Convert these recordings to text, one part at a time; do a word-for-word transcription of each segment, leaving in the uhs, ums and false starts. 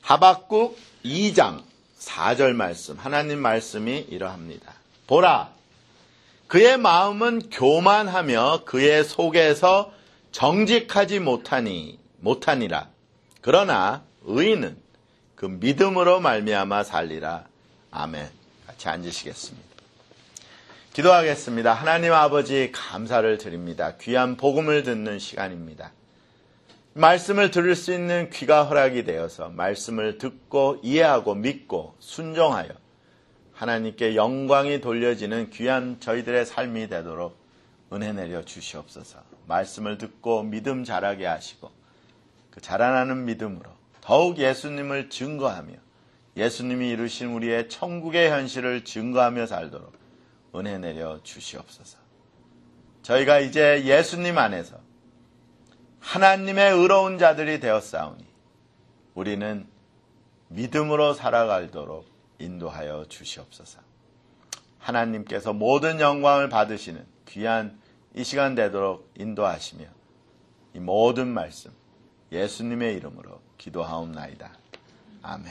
하박국 이 장 사 절 말씀, 하나님 말씀이 이러합니다. 보라, 그의 마음은 교만하며 그의 속에서 정직하지 못하니 못하니라. 그러나 의인은 그 믿음으로 말미암아 살리라. 아멘. 같이 앉으시겠습니다. 기도하겠습니다. 하나님 아버지, 감사를 드립니다. 귀한 복음을 듣는 시간입니다. 말씀을 들을 수 있는 귀가 허락이 되어서 말씀을 듣고 이해하고 믿고 순종하여 하나님께 영광이 돌려지는 귀한 저희들의 삶이 되도록 은혜 내려 주시옵소서. 말씀을 듣고 믿음 자라게 하시고 그 자라나는 믿음으로 더욱 예수님을 증거하며 예수님이 이루신 우리의 천국의 현실을 증거하며 살도록 은혜 내려 주시옵소서. 저희가 이제 예수님 안에서 하나님의 의로운 자들이 되었사오니 우리는 믿음으로 살아가도록 인도하여 주시옵소서. 하나님께서 모든 영광을 받으시는 귀한 이 시간 되도록 인도하시며 이 모든 말씀 예수님의 이름으로 기도하옵나이다. 아멘.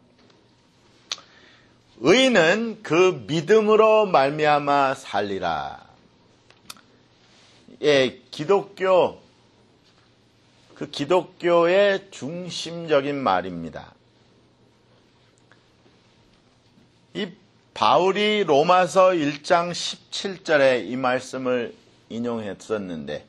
의인은 그 믿음으로 말미암아 살리라. 예, 기독교 그 기독교의 중심적인 말입니다. 이 바울이 로마서 일 장 십칠 절에 이 말씀을 인용했었는데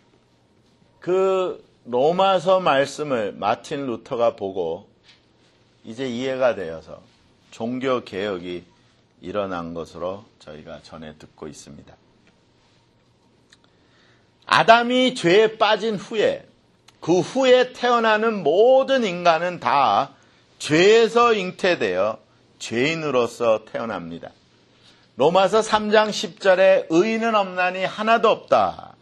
그 로마서 말씀을 마틴 루터가 보고 이제 이해가 되어서 종교개혁이 일어난 것으로 저희가 전해 듣고 있습니다. 아담이 죄에 빠진 후에 그 후에 태어나는 모든 인간은 다 죄에서 잉태되어 죄인으로서 태어납니다. 로마서 삼 장 십 절에 의인은 없나니 하나도 없다.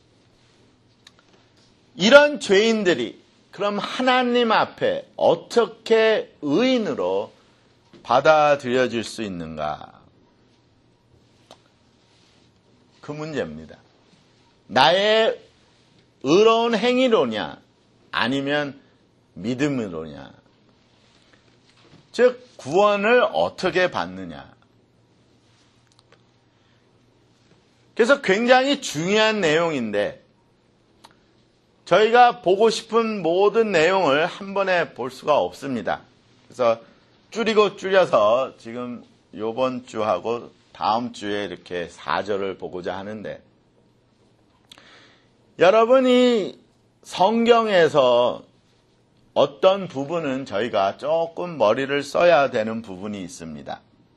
이런 죄인들이 그럼 하나님 앞에 어떻게 의인으로 받아들여질 수 있는가? 그 문제입니다. 나의 의로운 행위로냐 아니면 믿음으로냐, 즉 구원을 어떻게 받느냐. 그래서 굉장히 중요한 내용인데 저희가 보고 싶은 모든 내용을 한 번에 볼 수가 없습니다. 그래서 줄이고 줄여서 지금 이번 주하고 다음 주에 이렇게 사 절을 보고자 하는데, 여러분이 성경에서 어떤 부분은 저희가 조금 머리를 써야 되는 부분이 있습니다.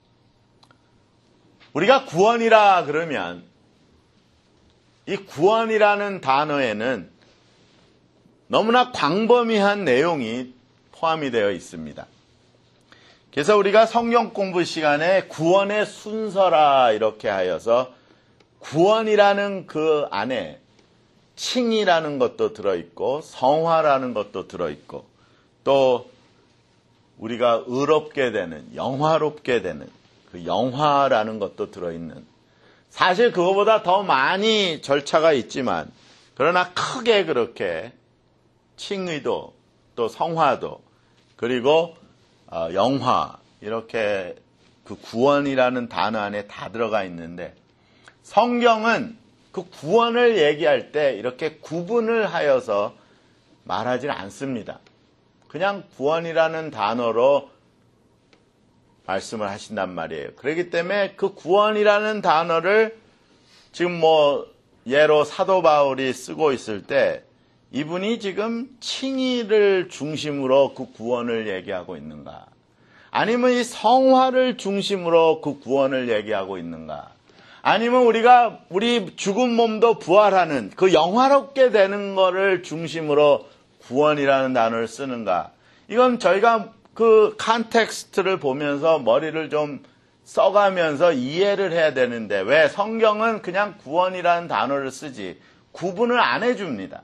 우리가 구원이라 그러면 이 구원이라는 단어에는 너무나 광범위한 내용이 포함이 되어 있습니다. 그래서 우리가 성경 공부 시간에 구원의 순서라 이렇게 하여서 구원이라는 그 안에 칭이라는 것도 들어있고 성화라는 것도 들어있고 또 우리가 의롭게 되는, 영화롭게 되는 그 영화라는 것도 들어있는, 사실 그거보다 더 많이 절차가 있지만 그러나 크게 그렇게 칭의도 또 성화도 그리고 영화 이렇게 그 구원이라는 단어 안에 다 들어가 있는데, 성경은 그 구원을 얘기할 때 이렇게 구분을 하여서 말하지 않습니다. 그냥 구원이라는 단어로 말씀을 하신단 말이에요. 그렇기 때문에 그 구원이라는 단어를 지금 뭐 예로 사도 바울이 쓰고 있을 때 이분이 지금 칭의를 중심으로 그 구원을 얘기하고 있는가? 아니면 이 성화를 중심으로 그 구원을 얘기하고 있는가? 아니면 우리가 우리 죽은 몸도 부활하는 그 영화롭게 되는 거를 중심으로 구원이라는 단어를 쓰는가? 이건 저희가 그 컨텍스트를 보면서 머리를 좀 써가면서 이해를 해야 되는데 왜 성경은 그냥 구원이라는 단어를 쓰지 구분을 안 해줍니다.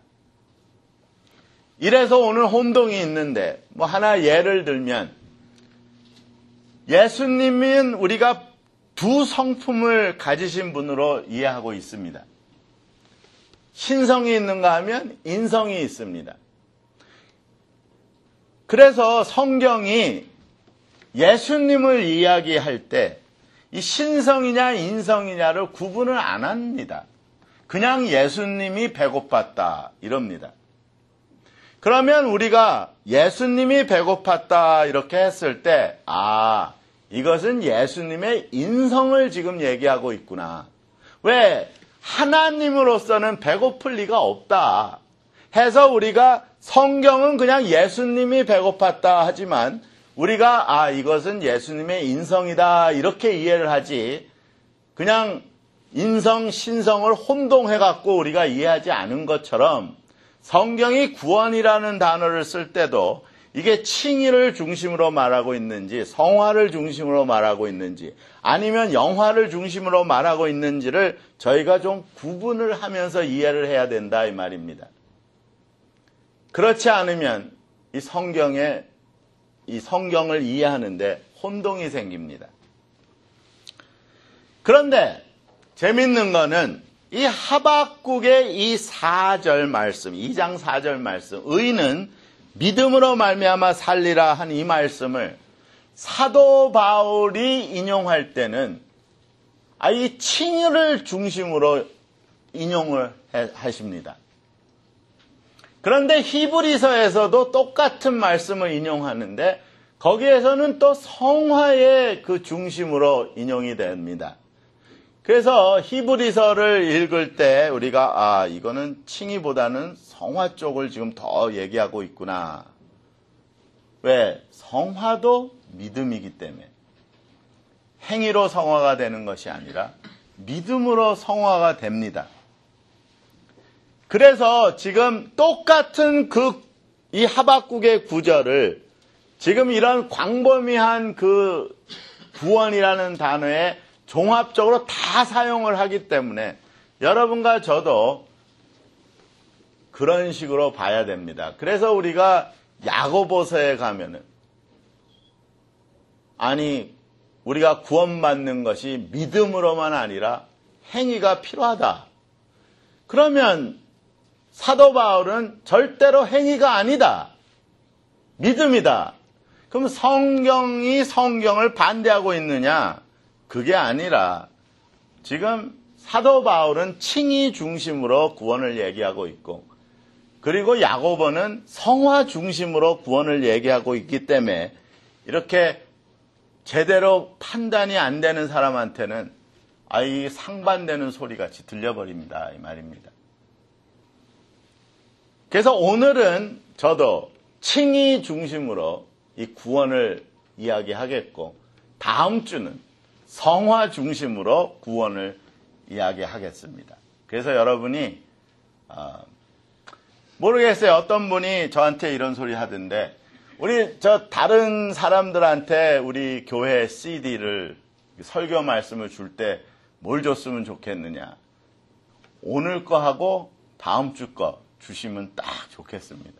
이래서 오늘 혼동이 있는데 뭐 하나 예를 들면 예수님은 우리가 두 성품을 가지신 분으로 이해하고 있습니다. 신성이 있는가 하면 인성이 있습니다. 그래서 성경이 예수님을 이야기할 때 이 신성이냐 인성이냐를 구분을 안 합니다. 그냥 예수님이 배고팠다 이럽니다. 그러면 우리가 예수님이 배고팠다 이렇게 했을 때 아, 이것은 예수님의 인성을 지금 얘기하고 있구나. 왜? 하나님으로서는 배고플 리가 없다 해서 우리가 성경은 그냥 예수님이 배고팠다 하지만 우리가 아, 이것은 예수님의 인성이다 이렇게 이해를 하지 그냥 인성, 신성을 혼동해갖고 우리가 이해하지 않은 것처럼 성경이 구원이라는 단어를 쓸 때도 이게 칭의를 중심으로 말하고 있는지 성화를 중심으로 말하고 있는지 아니면 영화를 중심으로 말하고 있는지를 저희가 좀 구분을 하면서 이해를 해야 된다 이 말입니다. 그렇지 않으면 이 성경에 이 성경을 이해하는데 혼동이 생깁니다. 그런데 재밌는 거는 이 하박국의 이 사 절 말씀, 이 장 사 절 말씀, 의인은 믿음으로 말미암아 살리라 한 이 말씀을 사도 바울이 인용할 때는 아, 이 칭의를 중심으로 인용을 하십니다. 그런데 히브리서에서도 똑같은 말씀을 인용하는데 거기에서는 또 성화의 그 중심으로 인용이 됩니다. 그래서 히브리서를 읽을 때 우리가 아, 이거는 칭의보다는 성화 쪽을 지금 더 얘기하고 있구나. 왜? 성화도 믿음이기 때문에 행위로 성화가 되는 것이 아니라 믿음으로 성화가 됩니다. 그래서 지금 똑같은 그 이 하박국의 구절을 지금 이런 광범위한 그 구원이라는 단어에 종합적으로 다 사용을 하기 때문에 여러분과 저도 그런 식으로 봐야 됩니다. 그래서 우리가 야고보서에 가면은 아니 우리가 구원받는 것이 믿음으로만 아니라 행위가 필요하다. 그러면 사도 바울은 절대로 행위가 아니다. 믿음이다. 그럼 성경이 성경을 반대하고 있느냐? 그게 아니라 지금 사도 바울은 칭의 중심으로 구원을 얘기하고 있고 그리고 야고보는 성화 중심으로 구원을 얘기하고 있기 때문에 이렇게 제대로 판단이 안 되는 사람한테는 아이 상반되는 소리같이 들려버립니다. 이 말입니다. 그래서 오늘은 저도 칭의 중심으로 이 구원을 이야기하겠고 다음 주는 성화 중심으로 구원을 이야기하겠습니다. 그래서 여러분이 어, 모르겠어요. 어떤 분이 저한테 이런 소리 하던데 우리 저 다른 사람들한테 우리 교회 씨디를 설교 말씀을 줄 때 뭘 줬으면 좋겠느냐. 오늘 거 하고 다음 주 거 주시면 딱 좋겠습니다.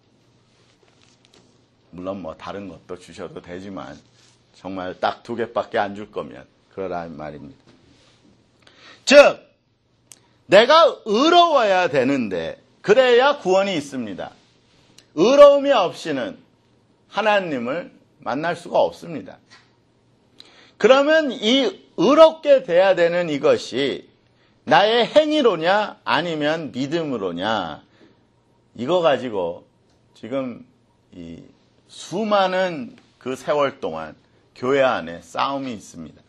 물론 뭐 다른 것도 주셔도 되지만 정말 딱 두 개밖에 안 줄 거면 그러라는 말입니다. 즉 내가 의로워야 되는데 그래야 구원이 있습니다. 의로움이 없이는 하나님을 만날 수가 없습니다. 그러면 이 의롭게 돼야 되는 이것이 나의 행위로냐 아니면 믿음으로냐 이거 가지고 지금 이 수많은 그 세월 동안 교회 안에 싸움이 있습니다.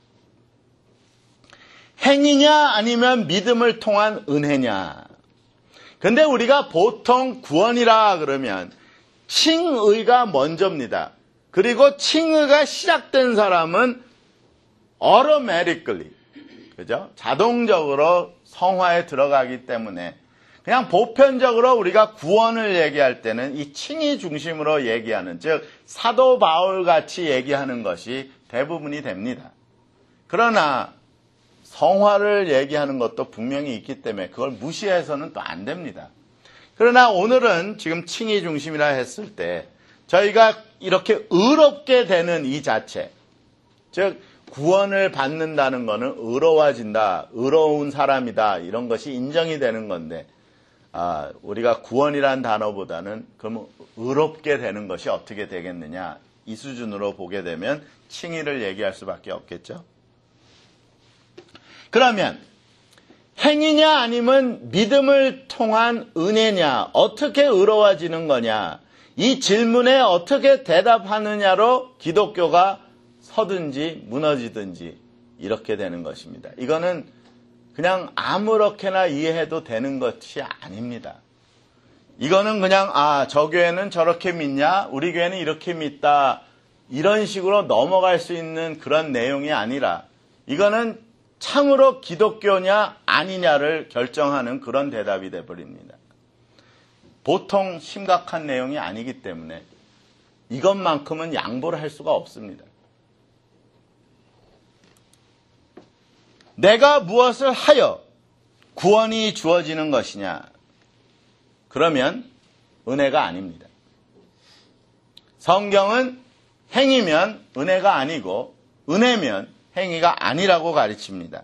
행위냐 아니면 믿음을 통한 은혜냐. 근데 우리가 보통 구원이라 그러면 칭의가 먼저입니다. 그리고 칭의가 시작된 사람은 automatically, 그죠? 자동적으로 성화에 들어가기 때문에 그냥 보편적으로 우리가 구원을 얘기할 때는 이 칭의 중심으로 얘기하는, 즉 사도 바울 같이 얘기하는 것이 대부분이 됩니다. 그러나 성화를 얘기하는 것도 분명히 있기 때문에 그걸 무시해서는 또 안 됩니다. 그러나 오늘은 지금 칭의 중심이라 했을 때 저희가 이렇게 의롭게 되는 이 자체, 즉 구원을 받는다는 것은 의로워진다, 의로운 사람이다 이런 것이 인정이 되는 건데 아, 우리가 구원이란 단어보다는 그럼 의롭게 되는 것이 어떻게 되겠느냐, 이 수준으로 보게 되면 칭의를 얘기할 수밖에 없겠죠. 그러면 행위냐 아니면 믿음을 통한 은혜냐, 어떻게 의로워지는 거냐, 이 질문에 어떻게 대답하느냐로 기독교가 서든지 무너지든지 이렇게 되는 것입니다. 이거는 그냥 아무렇게나 이해해도 되는 것이 아닙니다. 이거는 그냥 아, 저 교회는 저렇게 믿냐, 우리 교회는 이렇게 믿다, 이런 식으로 넘어갈 수 있는 그런 내용이 아니라, 이거는 참으로 기독교냐 아니냐를 결정하는 그런 대답이 되어버립니다. 보통 심각한 내용이 아니기 때문에 이것만큼은 양보를 할 수가 없습니다. 내가 무엇을 하여 구원이 주어지는 것이냐? 그러면 은혜가 아닙니다. 성경은 행위면 은혜가 아니고 은혜면 행위가 아니라고 가르칩니다.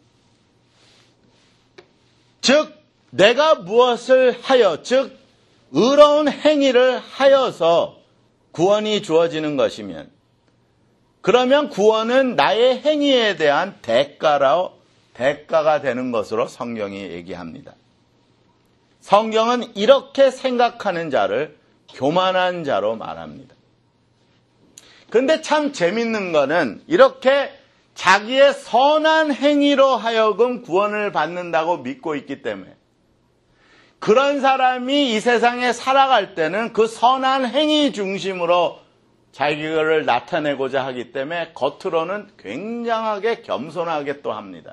즉 내가 무엇을 하여, 즉 의로운 행위를 하여서 구원이 주어지는 것이면, 그러면 구원은 나의 행위에 대한 대가로, 대가가 되는 것으로 성경이 얘기합니다. 성경은 이렇게 생각하는 자를 교만한 자로 말합니다. 그런데 참 재밌는 거는 이렇게 자기의 선한 행위로 하여금 구원을 받는다고 믿고 있기 때문에, 그런 사람이 이 세상에 살아갈 때는 그 선한 행위 중심으로 자기를 나타내고자 하기 때문에 겉으로는 굉장하게 겸손하게 또 합니다.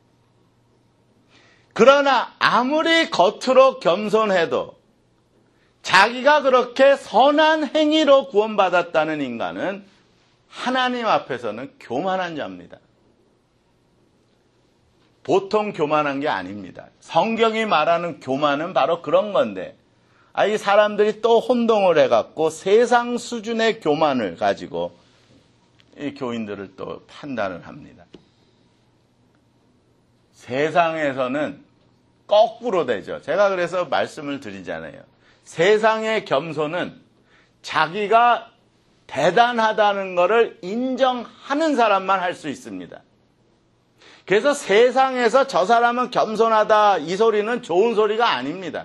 그러나 아무리 겉으로 겸손해도 자기가 그렇게 선한 행위로 구원받았다는 인간은 하나님 앞에서는 교만한 자입니다. 보통 교만한 게 아닙니다. 성경이 말하는 교만은 바로 그런 건데, 아, 이 사람들이 또 혼동을 해갖고 세상 수준의 교만을 가지고 이 교인들을 또 판단을 합니다. 세상에서는 거꾸로 되죠. 제가 그래서 말씀을 드리잖아요. 세상의 겸손은 자기가 대단하다는 것을 인정하는 사람만 할 수 있습니다. 그래서 세상에서 저 사람은 겸손하다, 이 소리는 좋은 소리가 아닙니다.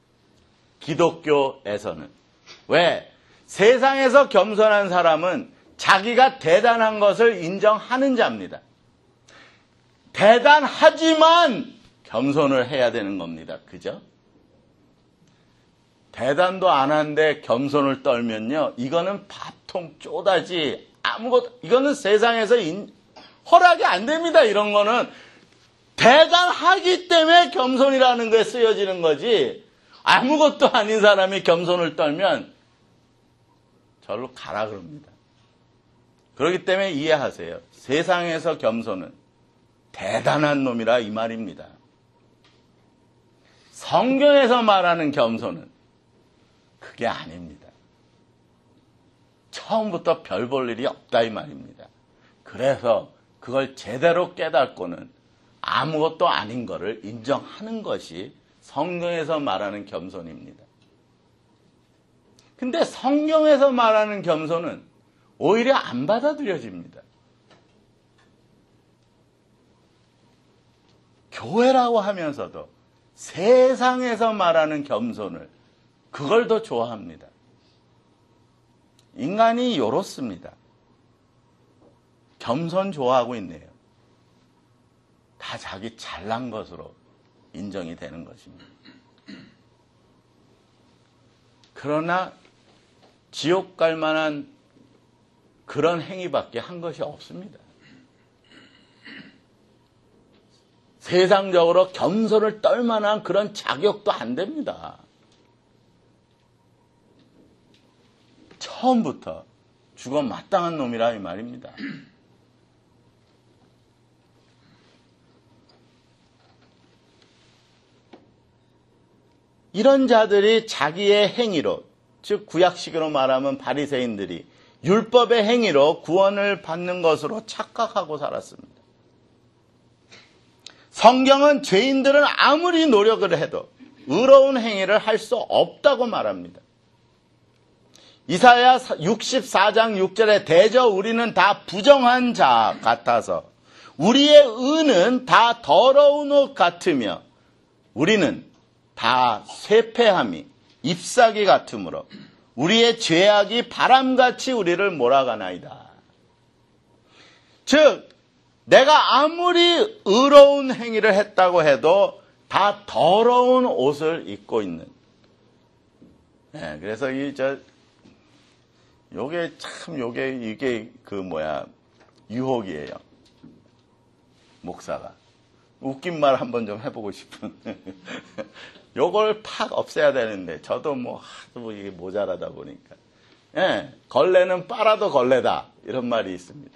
기독교에서는. 왜? 세상에서 겸손한 사람은 자기가 대단한 것을 인정하는 자입니다. 대단하지만 겸손을 해야 되는 겁니다. 그죠? 대단도 안 한데 겸손을 떨면요, 이거는 밥통 쪼다지 아무것도, 이거는 세상에서 인, 허락이 안 됩니다. 이런 거는 대단하기 때문에 겸손이라는 거에 쓰여지는 거지, 아무것도 아닌 사람이 겸손을 떨면 절로 가라 그럽니다. 그렇기 때문에 이해하세요. 세상에서 겸손은 대단한 놈이라 이 말입니다. 성경에서 말하는 겸손은 그게 아닙니다. 처음부터 별 볼 일이 없다 이 말입니다. 그래서 그걸 제대로 깨닫고는 아무것도 아닌 것을 인정하는 것이 성경에서 말하는 겸손입니다. 근데 성경에서 말하는 겸손은 오히려 안 받아들여집니다. 교회라고 하면서도 세상에서 말하는 겸손을, 그걸 더 좋아합니다. 인간이 요렇습니다. 겸손 좋아하고 있네요. 다 자기 잘난 것으로 인정이 되는 것입니다. 그러나 지옥 갈 만한 그런 행위밖에 한 것이 없습니다. 세상적으로 겸손을 떨 만한 그런 자격도 안 됩니다. 처음부터 죽어 마땅한 놈이라 이 말입니다. 이런 자들이 자기의 행위로, 즉 구약식으로 말하면 바리새인들이 율법의 행위로 구원을 받는 것으로 착각하고 살았습니다. 성경은 죄인들은 아무리 노력을 해도 의로운 행위를 할 수 없다고 말합니다. 이사야 육십사 장 육 절에 대저 우리는 다 부정한 자 같아서 우리의 의는 다 더러운 옷 같으며 우리는 다 쇠폐함이 잎사귀 같으므로 우리의 죄악이 바람같이 우리를 몰아가나이다. 즉 내가 아무리 의로운 행위를 했다고 해도 다 더러운 옷을 입고 있는. 네, 그래서 이 저 요게 참 요게 이게 그 뭐야 유혹이에요. 목사가 웃긴 말 한번 좀 해보고 싶은. 요걸 팍 없애야 되는데 저도 뭐 하도 이게 모자라다 보니까. 예, 걸레는 빨아도 걸레다 이런 말이 있습니다.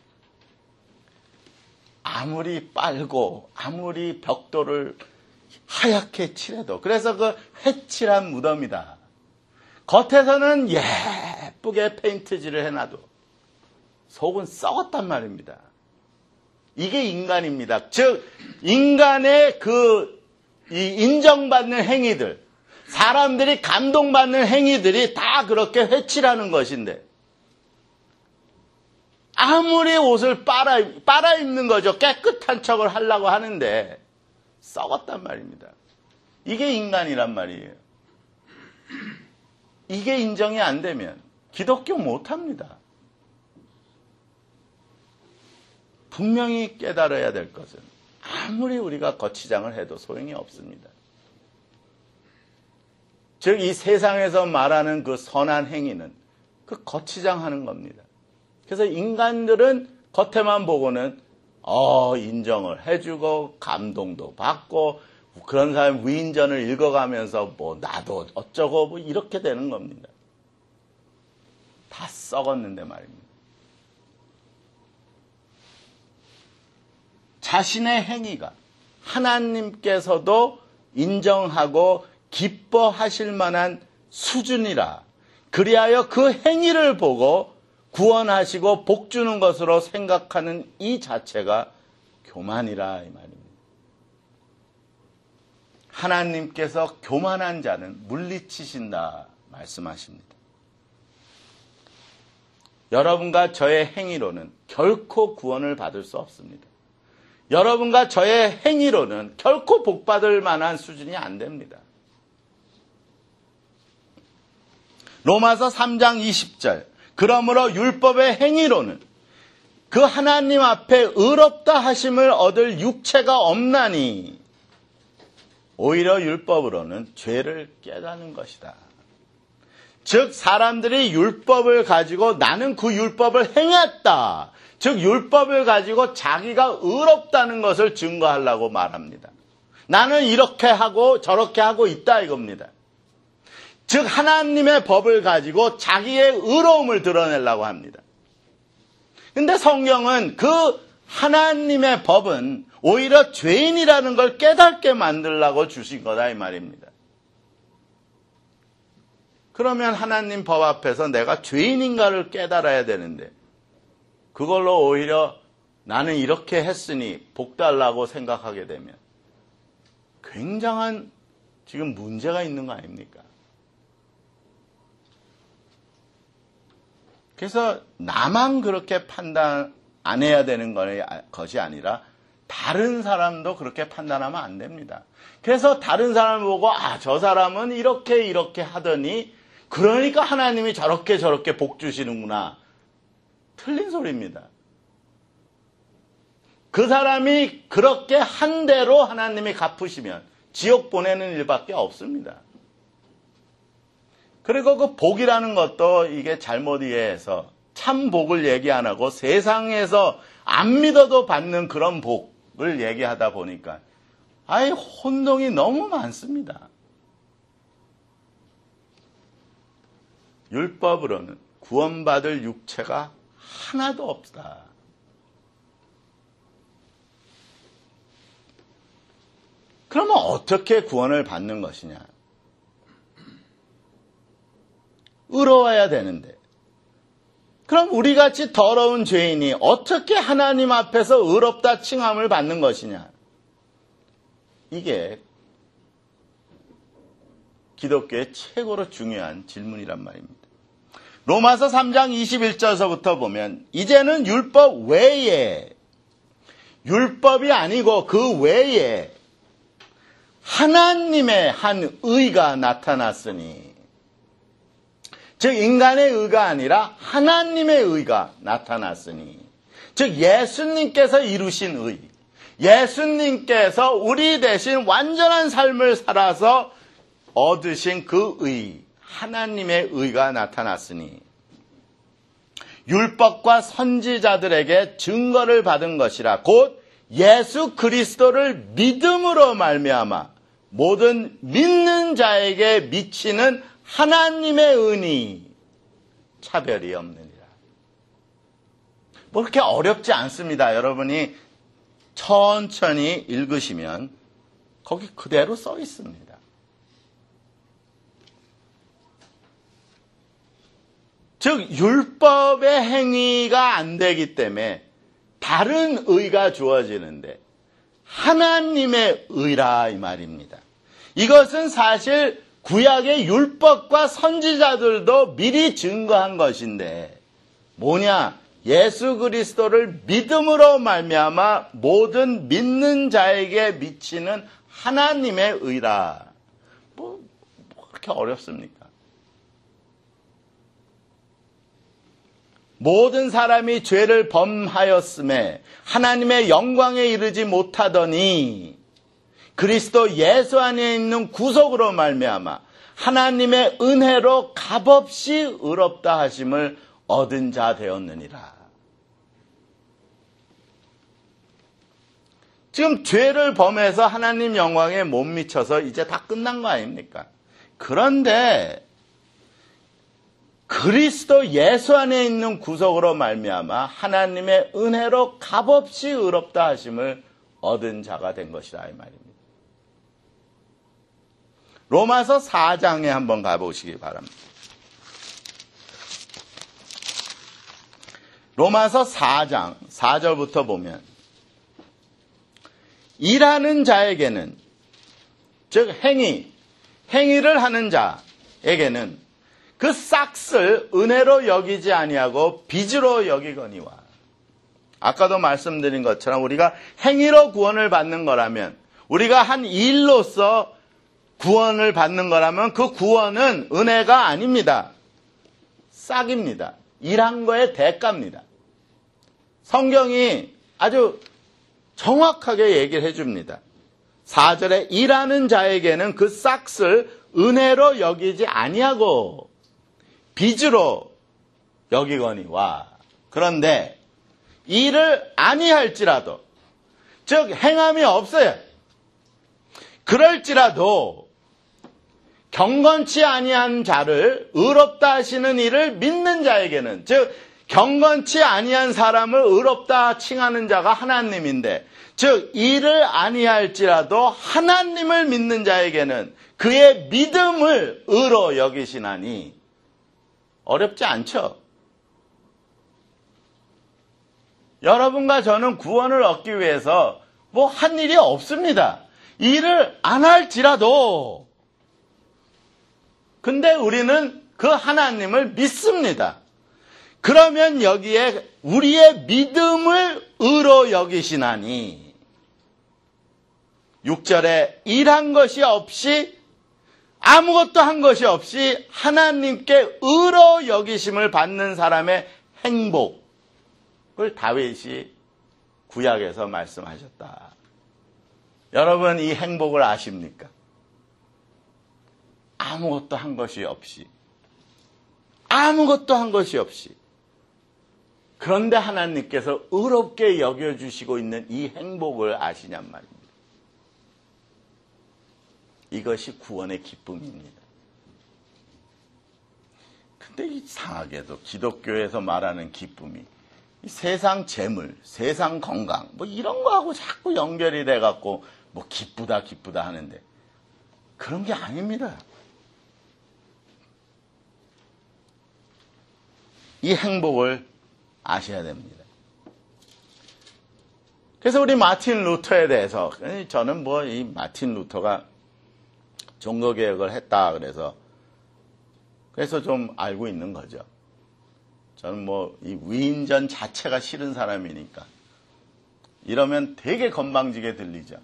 아무리 빨고 아무리 벽돌을 하얗게 칠해도 그래서 그 회칠한 무덤이다. 겉에서는 예쁘게 페인트질을 해놔도 속은 썩었단 말입니다. 이게 인간입니다. 즉 인간의 그 이 인정받는 행위들, 사람들이 감동받는 행위들이 다 그렇게 회칠하는 것인데 아무리 옷을 빨아, 빨아 입는 거죠. 깨끗한 척을 하려고 하는데 썩었단 말입니다. 이게 인간이란 말이에요. 이게 인정이 안 되면 기독교 못합니다. 분명히 깨달아야 될 것은 아무리 우리가 거치장을 해도 소용이 없습니다. 즉 이 세상에서 말하는 그 선한 행위는 그 거치장하는 겁니다. 그래서 인간들은 겉에만 보고는 어 인정을 해주고 감동도 받고 그런 사람 위인전을 읽어가면서 뭐 나도 어쩌고 뭐 이렇게 되는 겁니다. 다 썩었는데 말입니다. 자신의 행위가 하나님께서도 인정하고 기뻐하실 만한 수준이라 그리하여 그 행위를 보고 구원하시고 복 주는 것으로 생각하는 이 자체가 교만이라 이 말입니다. 하나님께서 교만한 자는 물리치신다 말씀하십니다. 여러분과 저의 행위로는 결코 구원을 받을 수 없습니다. 여러분과 저의 행위로는 결코 복받을 만한 수준이 안 됩니다. 로마서 삼 장 이십 절 그러므로 율법의 행위로는 그 하나님 앞에 의롭다 하심을 얻을 육체가 없나니 오히려 율법으로는 죄를 깨닫는 것이다. 즉 사람들이 율법을 가지고 나는 그 율법을 행했다. 즉 율법을 가지고 자기가 의롭다는 것을 증거하려고 말합니다. 나는 이렇게 하고 저렇게 하고 있다 이겁니다. 즉 하나님의 법을 가지고 자기의 의로움을 드러내려고 합니다. 근데 성경은 그 하나님의 법은 오히려 죄인이라는 걸 깨닫게 만들려고 주신 거다 이 말입니다. 그러면 하나님 법 앞에서 내가 죄인인가를 깨달아야 되는데 그걸로 오히려 나는 이렇게 했으니 복 달라고 생각하게 되면 굉장한 지금 문제가 있는 거 아닙니까? 그래서 나만 그렇게 판단 안 해야 되는 것이 아니라 다른 사람도 그렇게 판단하면 안 됩니다. 그래서 다른 사람을 보고 아, 저 사람은 이렇게 이렇게 하더니 그러니까 하나님이 저렇게 저렇게 복 주시는구나. 틀린 소리입니다. 그 사람이 그렇게 한 대로 하나님이 갚으시면 지옥 보내는 일밖에 없습니다. 그리고 그 복이라는 것도 이게 잘못 이해해서 참 복을 얘기 안 하고 세상에서 안 믿어도 받는 그런 복을 얘기하다 보니까 아예 혼동이 너무 많습니다. 율법으로는 구원받을 육체가 하나도 없다. 그러면 어떻게 구원을 받는 것이냐? 의로워야 되는데 그럼 우리같이 더러운 죄인이 어떻게 하나님 앞에서 의롭다 칭함을 받는 것이냐? 이게 기독교의 최고로 중요한 질문이란 말입니다. 로마서 삼 장 이십일 절서부터 보면 이제는 율법 외에, 율법이 아니고 그 외에 하나님의 한 의가 나타났으니, 즉 인간의 의가 아니라 하나님의 의가 나타났으니, 즉 예수님께서 이루신 의, 예수님께서 우리 대신 완전한 삶을 살아서 얻으신 그 의, 하나님의 의가 나타났으니 율법과 선지자들에게 증거를 받은 것이라 곧 예수 그리스도를 믿음으로 말미암아 모든 믿는 자에게 미치는 하나님의 은이 차별이 없느니라. 뭐 그렇게 어렵지 않습니다. 여러분이 천천히 읽으시면 거기 그대로 써 있습니다. 즉 율법의 행위가 안 되기 때문에 다른 의가 주어지는데 하나님의 의라 이 말입니다. 이것은 사실 구약의 율법과 선지자들도 미리 증거한 것인데 뭐냐? 예수 그리스도를 믿음으로 말미암아 모든 믿는 자에게 미치는 하나님의 의라. 뭐, 뭐 그렇게 어렵습니까? 모든 사람이 죄를 범하였음에 하나님의 영광에 이르지 못하더니 그리스도 예수 안에 있는 구속으로 말미암아 하나님의 은혜로 값없이 의롭다 하심을 얻은 자 되었느니라. 지금 죄를 범해서 하나님 영광에 못 미쳐서 이제 다 끝난 거 아닙니까? 그런데 그리스도 예수 안에 있는 구속으로 말미암아 하나님의 은혜로 값없이 의롭다 하심을 얻은 자가 된 것이다 이 말입니다. 로마서 사 장에 한번 가보시기 바랍니다. 로마서 사 장 사 절부터 보면 일하는 자에게는, 즉 행위, 행위를 하는 자에게는 그 싹을 은혜로 여기지 아니하고 빚으로 여기거니와. 아까도 말씀드린 것처럼 우리가 행위로 구원을 받는 거라면, 우리가 한 일로서 구원을 받는 거라면 그 구원은 은혜가 아닙니다. 싹입니다. 일한 거의 대가입니다. 성경이 아주 정확하게 얘기를 해줍니다. 사 절에 일하는 자에게는 그 싹을 은혜로 여기지 아니하고 빚으로 여기거니와. 그런데 일을 아니할지라도, 즉 행함이 없어요. 그럴지라도 경건치 아니한 자를 의롭다 하시는 이를 믿는 자에게는, 즉 경건치 아니한 사람을 의롭다 칭하는 자가 하나님인데, 즉 이를 아니할지라도 하나님을 믿는 자에게는 그의 믿음을 의로 여기시나니. 어렵지 않죠? 여러분과 저는 구원을 얻기 위해서 뭐 한 일이 없습니다. 일을 안 할지라도. 근데 우리는 그 하나님을 믿습니다. 그러면 여기에 우리의 믿음을 의로 여기시나니. 육 절에 일한 것이 없이, 아무것도 한 것이 없이 하나님께 의로 여기심을 받는 사람의 행복을 다윗이 구약에서 말씀하셨다. 여러분 이 행복을 아십니까? 아무것도 한 것이 없이, 아무것도 한 것이 없이, 그런데 하나님께서 의롭게 여겨주시고 있는 이 행복을 아시냔 말입니다. 이것이 구원의 기쁨입니다. 근데 이상하게도 기독교에서 말하는 기쁨이 세상 재물, 세상 건강 뭐 이런 거하고 자꾸 연결이 돼갖고 뭐 기쁘다 기쁘다 하는데 그런 게 아닙니다. 이 행복을 아셔야 됩니다. 그래서 우리 마틴 루터에 대해서, 저는 뭐 이 마틴 루터가 종교개혁을 했다 그래서 그래서 좀 알고 있는 거죠. 저는 뭐 이 위인전 자체가 싫은 사람이니까 이러면 되게 건방지게 들리죠.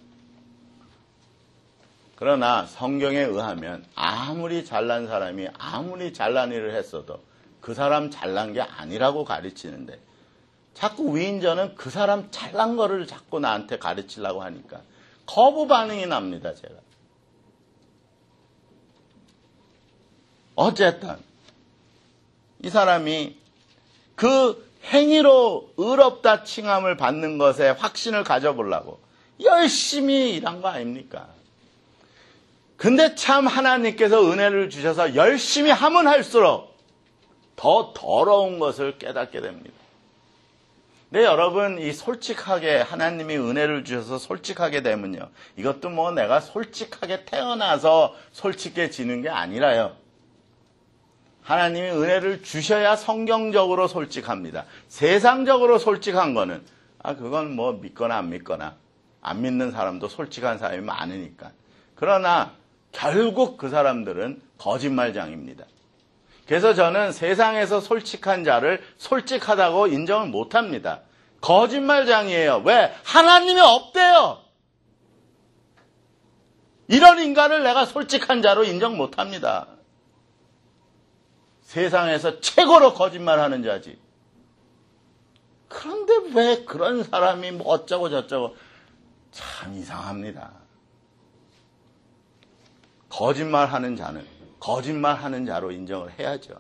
그러나 성경에 의하면 아무리 잘난 사람이 아무리 잘난 일을 했어도 그 사람 잘난 게 아니라고 가르치는데 자꾸 위인전은 그 사람 잘난 거를 자꾸 나한테 가르치려고 하니까 거부 반응이 납니다, 제가. 어쨌든 이 사람이 그 행위로 의롭다 칭함을 받는 것에 확신을 가져보려고 열심히 일한 거 아닙니까? 근데 참 하나님께서 은혜를 주셔서 열심히 하면 할수록 더 더러운 것을 깨닫게 됩니다. 근데 여러분, 이 솔직하게 하나님이 은혜를 주셔서 솔직하게 되면요, 이것도 뭐 내가 솔직하게 태어나서 솔직해지는 게 아니라요, 하나님이 은혜를 주셔야 성경적으로 솔직합니다. 세상적으로 솔직한 거는 아 그건 뭐 믿거나 안 믿거나, 안 믿는 사람도 솔직한 사람이 많으니까. 그러나 결국 그 사람들은 거짓말장입니다. 그래서 저는 세상에서 솔직한 자를 솔직하다고 인정을 못합니다. 거짓말장이에요. 왜? 하나님이 없대요. 이런 인간을 내가 솔직한 자로 인정 못합니다. 세상에서 최고로 거짓말하는 자지. 그런데 왜 그런 사람이 뭐 어쩌고 저쩌고, 참 이상합니다. 거짓말하는 자는 거짓말하는 자로 인정을 해야죠.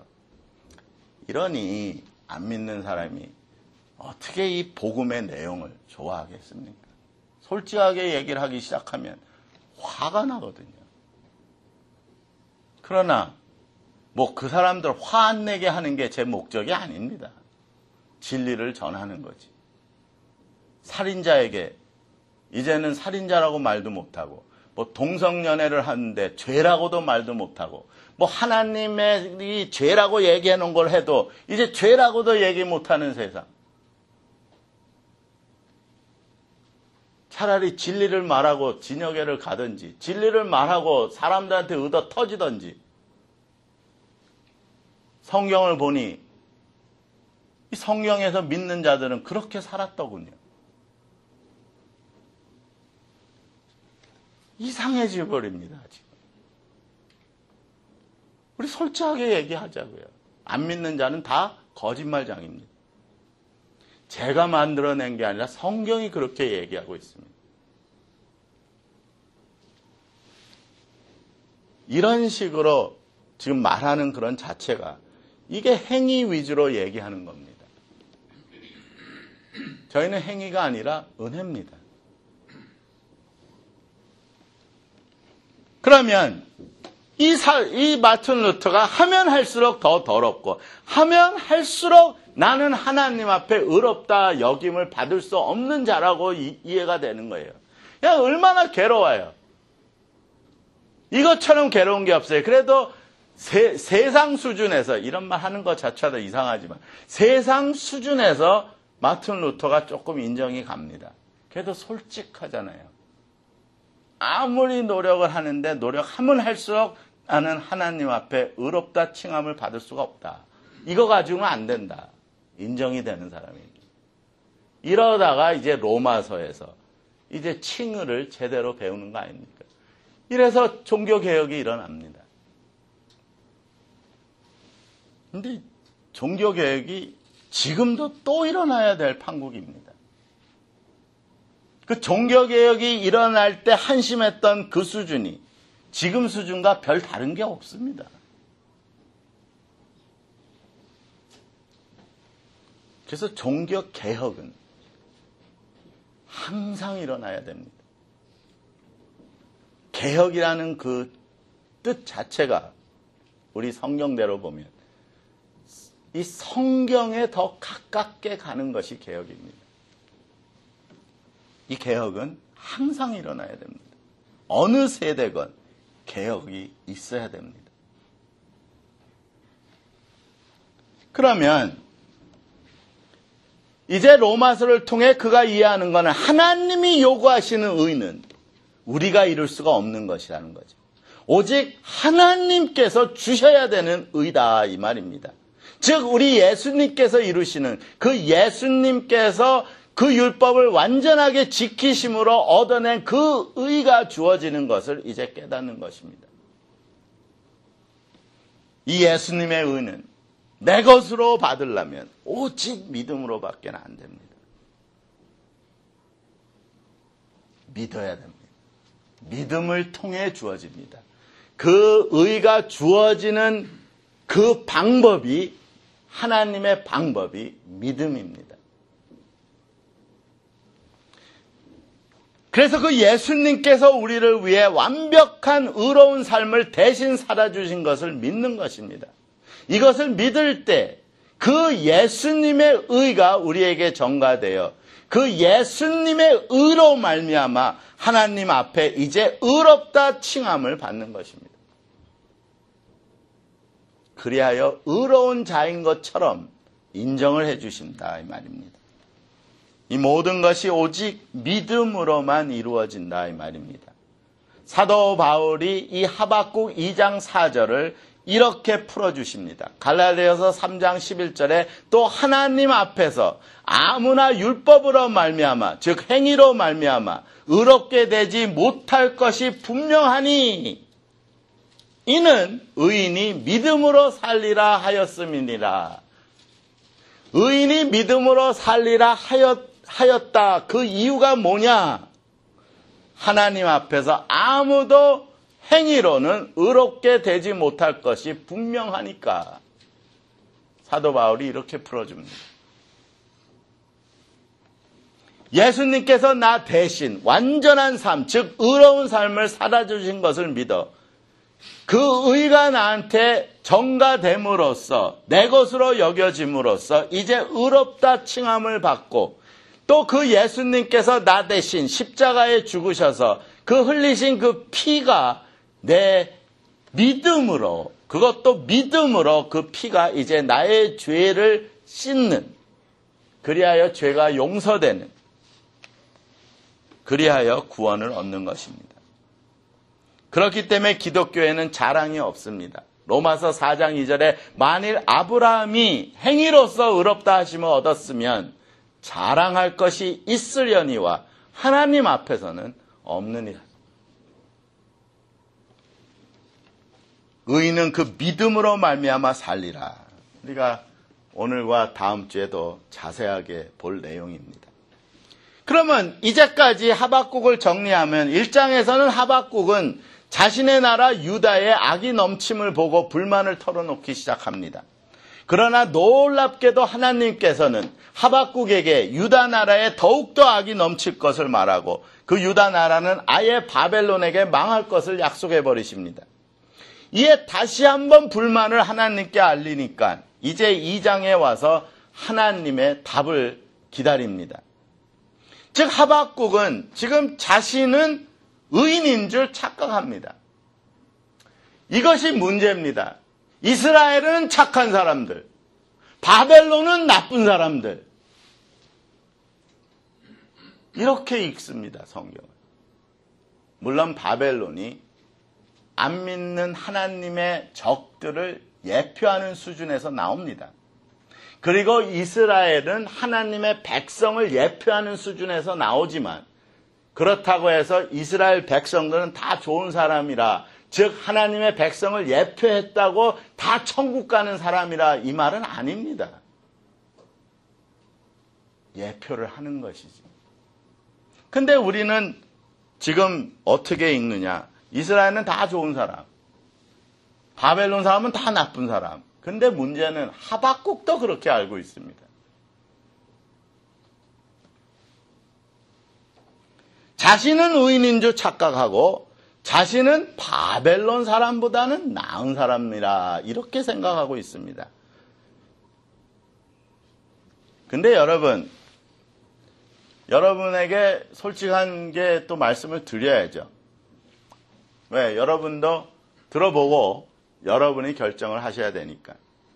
이러니 안 믿는 사람이 어떻게 이 복음의 내용을 좋아하겠습니까? 솔직하게 얘기를 하기 시작하면 화가 나거든요. 그러나 뭐 그 사람들 화 안 내게 하는 게 제 목적이 아닙니다. 진리를 전하는 거지. 살인자에게 이제는 살인자라고 말도 못하고, 뭐 동성연애를 하는데 죄라고도 말도 못하고, 뭐 하나님의 이 죄라고 얘기해 놓은 걸 해도 이제 죄라고도 얘기 못하는 세상. 차라리 진리를 말하고 진역에를 가든지, 진리를 말하고 사람들한테 얻어 터지든지. 성경을 보니 이 성경에서 믿는 자들은 그렇게 살았더군요. 이상해져 버립니다, 지금. 우리 솔직하게 얘기하자고요. 안 믿는 자는 다 거짓말장입니다. 제가 만들어낸 게 아니라 성경이 그렇게 얘기하고 있습니다. 이런 식으로 지금 말하는 그런 자체가 이게 행위 위주로 얘기하는 겁니다. 저희는 행위가 아니라 은혜입니다. 그러면 이, 사, 이 마틴 루터가 하면 할수록 더 더럽고, 하면 할수록 나는 하나님 앞에 의롭다 여김을 받을 수 없는 자라고 이, 이해가 되는 거예요. 야, 얼마나 괴로워요. 이것처럼 괴로운 게 없어요. 그래도 세, 세상 수준에서, 이런 말 하는 것 자체도 이상하지만 세상 수준에서 마틴 루터가 조금 인정이 갑니다. 그래도 솔직하잖아요. 아무리 노력을 하는데 노력하면 할수록 나는 하나님 앞에 의롭다 칭함을 받을 수가 없다. 이거 가지고는 안 된다. 인정이 되는 사람입니다. 이러다가 이제 로마서에서 이제 칭의를 제대로 배우는 거 아닙니까? 이래서 종교개혁이 일어납니다. 근데 종교개혁이 지금도 또 일어나야 될 판국입니다. 그 종교개혁이 일어날 때 한심했던 그 수준이 지금 수준과 별 다른 게 없습니다. 그래서 종교개혁은 항상 일어나야 됩니다. 개혁이라는 그 뜻 자체가 우리 성경대로 보면 이 성경에 더 가깝게 가는 것이 개혁입니다. 이 개혁은 항상 일어나야 됩니다. 어느 세대건 개혁이 있어야 됩니다. 그러면 이제 로마서를 통해 그가 이해하는 것은 하나님이 요구하시는 의는 우리가 이룰 수가 없는 것이라는 거죠. 오직 하나님께서 주셔야 되는 의다 이 말입니다. 즉 우리 예수님께서 이루시는 그 예수님께서 그 율법을 완전하게 지키심으로 얻어낸 그 의가 주어지는 것을 이제 깨닫는 것입니다. 이 예수님의 의는 내 것으로 받으려면 오직 믿음으로밖에 안 됩니다. 믿어야 됩니다. 믿음을 통해 주어집니다. 그 의가 주어지는 그 방법이 하나님의 방법이 믿음입니다. 그래서 그 예수님께서 우리를 위해 완벽한 의로운 삶을 대신 살아주신 것을 믿는 것입니다. 이것을 믿을 때 그 예수님의 의가 우리에게 전가되어 그 예수님의 의로 말미암아 하나님 앞에 이제 의롭다 칭함을 받는 것입니다. 그리하여 의로운 자인 것처럼 인정을 해 주신다 이 말입니다. 이 모든 것이 오직 믿음으로만 이루어진다 이 말입니다. 사도 바울이 이 하박국 이 장 사 절을 이렇게 풀어주십니다. 갈라디아서 삼 장 십일 절에 또 하나님 앞에서 아무나 율법으로 말미암아 즉 행위로 말미암아 의롭게 되지 못할 것이 분명하니 이는 의인이 믿음으로 살리라 하였음이니라. 의인이 믿음으로 살리라 하였, 하였다. 그 이유가 뭐냐? 하나님 앞에서 아무도 행위로는 의롭게 되지 못할 것이 분명하니까. 사도 바울이 이렇게 풀어줍니다. 예수님께서 나 대신 완전한 삶, 즉 의로운 삶을 살아주신 것을 믿어 그 의가 나한테 전가됨으로써 내 것으로 여겨짐으로써 이제 의롭다 칭함을 받고 또 그 예수님께서 나 대신 십자가에 죽으셔서 그 흘리신 그 피가 내 믿음으로 그것도 믿음으로 그 피가 이제 나의 죄를 씻는 그리하여 죄가 용서되는 그리하여 구원을 얻는 것입니다. 그렇기 때문에 기독교에는 자랑이 없습니다. 로마서 사 장 이 절에 만일 아브라함이 행위로서 의롭다 하심을 얻었으면 자랑할 것이 있으려니와 하나님 앞에서는 없느니라. 의인은 그 믿음으로 말미암아 살리라. 우리가 오늘과 다음 주에도 자세하게 볼 내용입니다. 그러면 이제까지 하박국을 정리하면 일 장에서는 하박국은 자신의 나라 유다의 악이 넘침을 보고 불만을 털어놓기 시작합니다. 그러나 놀랍게도 하나님께서는 하박국에게 유다 나라에 더욱더 악이 넘칠 것을 말하고 그 유다 나라는 아예 바벨론에게 망할 것을 약속해 버리십니다. 이에 다시 한번 불만을 하나님께 알리니까 이제 이 장에 와서 하나님의 답을 기다립니다. 즉 하박국은 지금 자신은 의인인 줄 착각합니다. 이것이 문제입니다. 이스라엘은 착한 사람들, 바벨론은 나쁜 사람들. 이렇게 읽습니다, 성경을. 물론 바벨론이 안 믿는 하나님의 적들을 예표하는 수준에서 나옵니다. 그리고 이스라엘은 하나님의 백성을 예표하는 수준에서 나오지만 그렇다고 해서 이스라엘 백성들은 다 좋은 사람이라 즉 하나님의 백성을 예표했다고 다 천국 가는 사람이라 이 말은 아닙니다. 예표를 하는 것이지. 근데 우리는 지금 어떻게 읽느냐? 이스라엘은 다 좋은 사람, 바벨론 사람은 다 나쁜 사람. 근데 문제는 하박국도 그렇게 알고 있습니다. 자신은 의인인 줄 착각하고 자신은 바벨론 사람보다는 나은 사람이라 이렇게 생각하고 있습니다. 근데 여러분, 여러분에게 솔직한 게 또 말씀을 드려야죠. 왜? 여러분도 들어보고 여러분이 결정을 하셔야 되니까.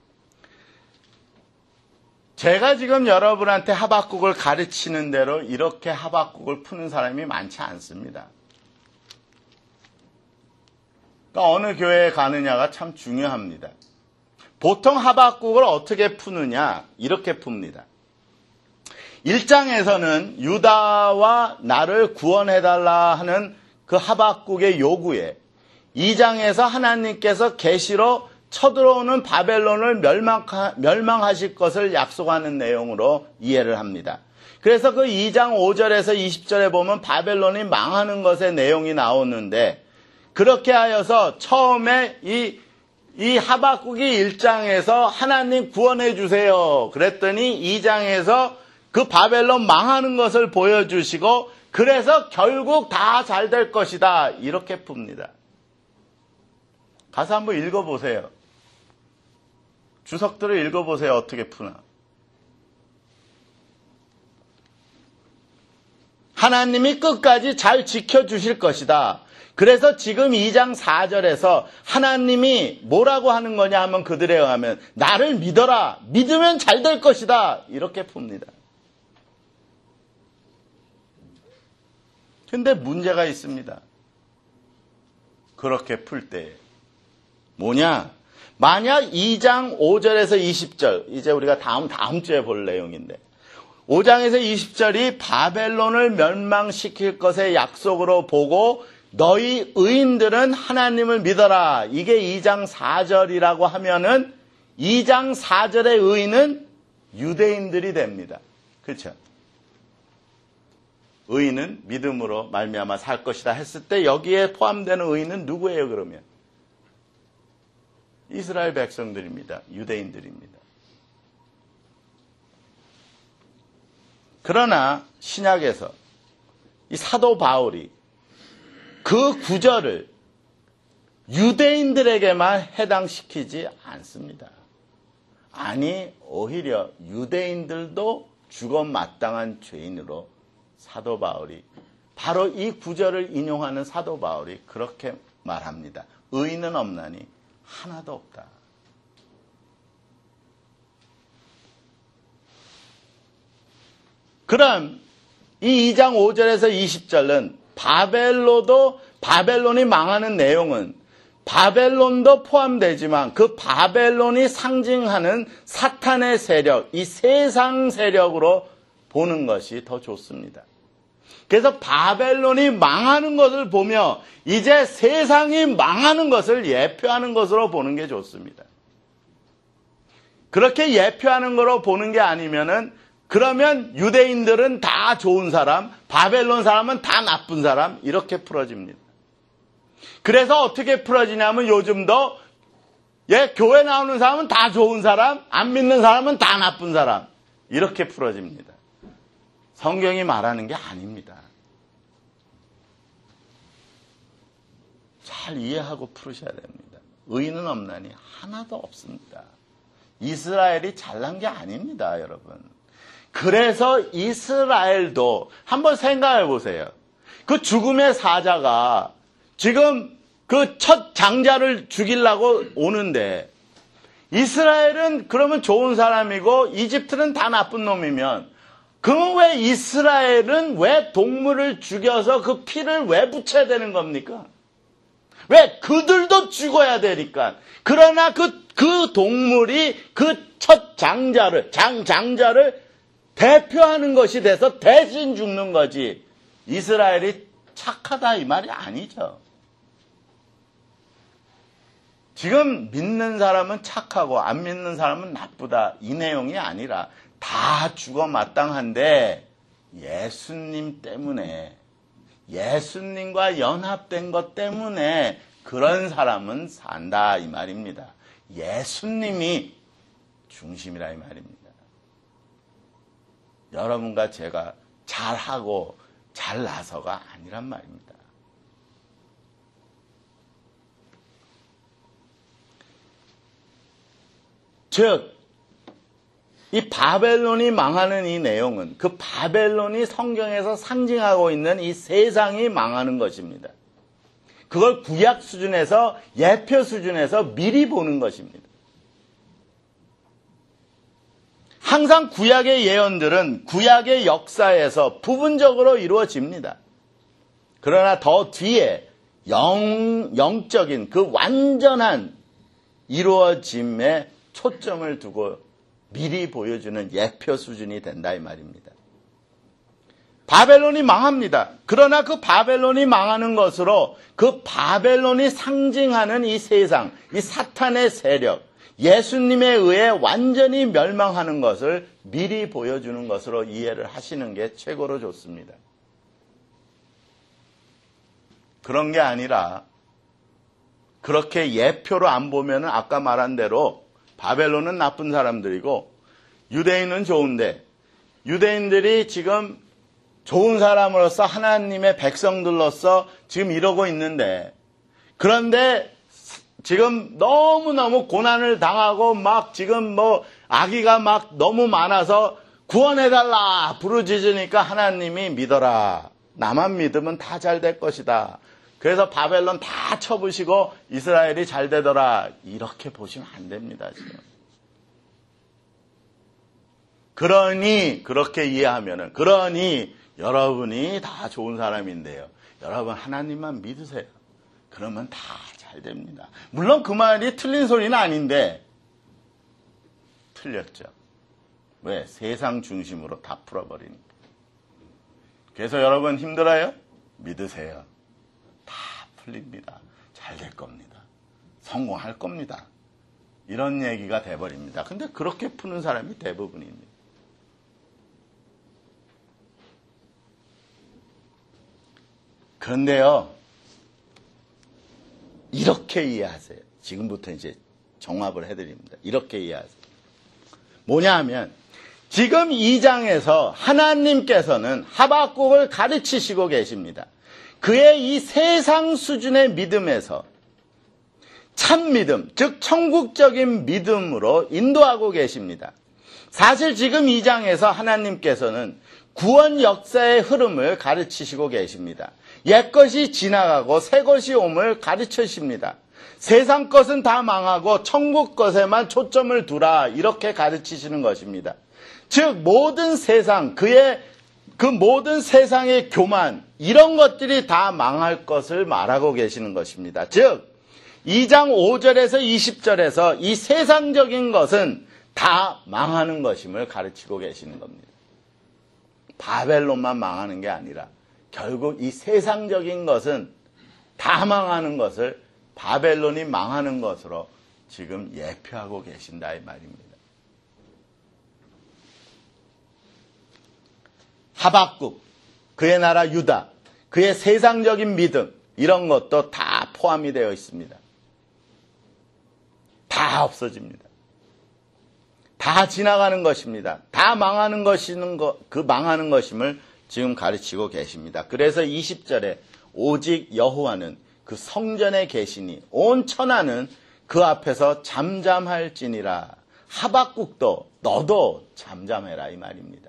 제가 지금 여러분한테 하박국을 가르치는 대로 이렇게 하박국을 푸는 사람이 많지 않습니다. 그러니까 어느 교회에 가느냐가 참 중요합니다. 보통 하박국을 어떻게 푸느냐 이렇게 풉니다. 일 장에서는 유다와 나를 구원해달라 하는 그 하박국의 요구에 이 장에서 하나님께서 계시로 쳐들어오는 바벨론을 멸망하, 멸망하실 것을 약속하는 내용으로 이해를 합니다. 그래서 그 이 장 오 절에서 이십 절에 보면 바벨론이 망하는 것의 내용이 나오는데 그렇게 하여서 처음에 이, 이 하박국이 일 장에서 하나님 구원해 주세요. 그랬더니 이 장에서 그 바벨론 망하는 것을 보여주시고 그래서 결국 다 잘 될 것이다. 이렇게 풉니다. 가서 한번 읽어보세요. 주석들을 읽어보세요. 어떻게 푸나. 하나님이 끝까지 잘 지켜주실 것이다. 그래서 지금 이 장 사 절에서 하나님이 뭐라고 하는 거냐 하면 그들에 의하면 나를 믿어라. 믿으면 잘 될 것이다. 이렇게 풉니다. 근데 문제가 있습니다. 그렇게 풀 때 뭐냐? 만약 이 장 오 절에서 이십 절, 이제 우리가 다음 다음 주에 볼 내용인데 오 장에서 이십 절이 바벨론을 멸망시킬 것의 약속으로 보고 너희 의인들은 하나님을 믿어라. 이게 이 장 사 절이라고 하면은 이 장 사 절의 의인은 유대인들이 됩니다. 그렇죠? 의인은 믿음으로 말미암아 살 것이다 했을 때 여기에 포함되는 의인은 누구예요 그러면? 이스라엘 백성들입니다. 유대인들입니다. 그러나 신약에서 이 사도 바울이 그 구절을 유대인들에게만 해당시키지 않습니다. 아니 오히려 유대인들도 죽어 마땅한 죄인으로 사도 바울이 바로 이 구절을 인용하는 사도 바울이 그렇게 말합니다. 의인은 없나니 하나도 없다. 그럼 이 이 장 오 절에서 이십 절은 바벨론도 바벨론이 망하는 내용은 바벨론도 포함되지만 그 바벨론이 상징하는 사탄의 세력, 이 세상 세력으로 보는 것이 더 좋습니다. 그래서 바벨론이 망하는 것을 보며 이제 세상이 망하는 것을 예표하는 것으로 보는 게 좋습니다. 그렇게 예표하는 거로 보는 게 아니면은 그러면 유대인들은 다 좋은 사람, 바벨론 사람은 다 나쁜 사람 이렇게 풀어집니다. 그래서 어떻게 풀어지냐면 요즘도 예, 교회 나오는 사람은 다 좋은 사람, 안 믿는 사람은 다 나쁜 사람 이렇게 풀어집니다. 성경이 말하는 게 아닙니다. 잘 이해하고 풀으셔야 됩니다. 의인은 없나니 하나도 없습니다. 이스라엘이 잘난 게 아닙니다, 여러분. 그래서 이스라엘도 한번 생각해 보세요. 그 죽음의 사자가 지금 그 첫 장자를 죽이려고 오는데 이스라엘은 그러면 좋은 사람이고 이집트는 다 나쁜 놈이면 그럼 왜 이스라엘은 왜 동물을 죽여서 그 피를 왜 붙여야 되는 겁니까? 왜? 그들도 죽어야 되니까. 그러나 그, 그 동물이 그 첫 장자를, 장, 장자를 대표하는 것이 돼서 대신 죽는 거지. 이스라엘이 착하다 이 말이 아니죠. 지금 믿는 사람은 착하고 안 믿는 사람은 나쁘다. 이 내용이 아니라 다 죽어 마땅한데 예수님 때문에 예수님과 연합된 것 때문에 그런 사람은 산다 이 말입니다. 예수님이 중심이라 이 말입니다. 여러분과 제가 잘하고 잘나서가 아니란 말입니다. 즉, 이 바벨론이 망하는 이 내용은 그 바벨론이 성경에서 상징하고 있는 이 세상이 망하는 것입니다. 그걸 구약 수준에서 예표 수준에서 미리 보는 것입니다. 항상 구약의 예언들은 구약의 역사에서 부분적으로 이루어집니다. 그러나 더 뒤에 영, 영적인 그 완전한 이루어짐에 초점을 두고 미리 보여주는 예표 수준이 된다 이 말입니다. 바벨론이 망합니다. 그러나 그 바벨론이 망하는 것으로 그 바벨론이 상징하는 이 세상, 이 사탄의 세력, 예수님에 의해 완전히 멸망하는 것을 미리 보여주는 것으로 이해를 하시는 게 최고로 좋습니다. 그런 게 아니라 그렇게 예표로 안 보면은 아까 말한 대로 바벨론은 나쁜 사람들이고 유대인은 좋은데 유대인들이 지금 좋은 사람으로서 하나님의 백성들로서 지금 이러고 있는데 그런데 지금 너무너무 고난을 당하고 막 지금 뭐 악의가 막 너무 많아서 구원해달라 부르짖으니까 하나님이 믿어라. 나만 믿으면 다 잘 될 것이다. 그래서 바벨론 다 쳐부시고 이스라엘이 잘 되더라. 이렇게 보시면 안 됩니다. 지금. 그러니 그렇게 이해하면은 그러니 여러분이 다 좋은 사람인데요. 여러분 하나님만 믿으세요. 그러면 다 잘 됩니다. 물론 그 말이 틀린 소리는 아닌데 틀렸죠. 왜? 세상 중심으로 다 풀어버리니까. 그래서 여러분 힘들어요? 믿으세요. 다 풀립니다. 잘 될 겁니다. 성공할 겁니다. 이런 얘기가 돼버립니다. 근데 그렇게 푸는 사람이 대부분입니다. 그런데요, 이렇게 이해하세요. 지금부터 이제 정합을 해드립니다. 이렇게 이해하세요. 뭐냐 하면, 지금 이 장에서 하나님께서는 하박국을 가르치시고 계십니다. 그의 이 세상 수준의 믿음에서 참 믿음, 즉 천국적인 믿음으로 인도하고 계십니다. 사실 지금 이 장에서 하나님께서는 구원 역사의 흐름을 가르치시고 계십니다. 옛것이 지나가고 새것이 옴을 가르치십니다. 세상 것은 다 망하고 천국 것에만 초점을 두라 이렇게 가르치시는 것입니다. 즉 모든 세상, 그의 그 모든 세상의 교만 이런 것들이 다 망할 것을 말하고 계시는 것입니다. 즉 이 장 오 절에서 이십 절에서 이 세상적인 것은 다 망하는 것임을 가르치고 계시는 겁니다. 바벨론만 망하는 게 아니라 결국 이 세상적인 것은 다 망하는 것을 바벨론이 망하는 것으로 지금 예표하고 계신다 이 말입니다. 하박국, 그의 나라 유다, 그의 세상적인 믿음 이런 것도 다 포함이 되어 있습니다. 다 없어집니다. 다 지나가는 것입니다. 다 망하는 것이는 것, 그 망하는 것임을 지금 가르치고 계십니다. 그래서 이십 절에 오직 여호와는 그 성전에 계시니 온 천하는 그 앞에서 잠잠할지니라. 하박국도 너도 잠잠해라 이 말입니다.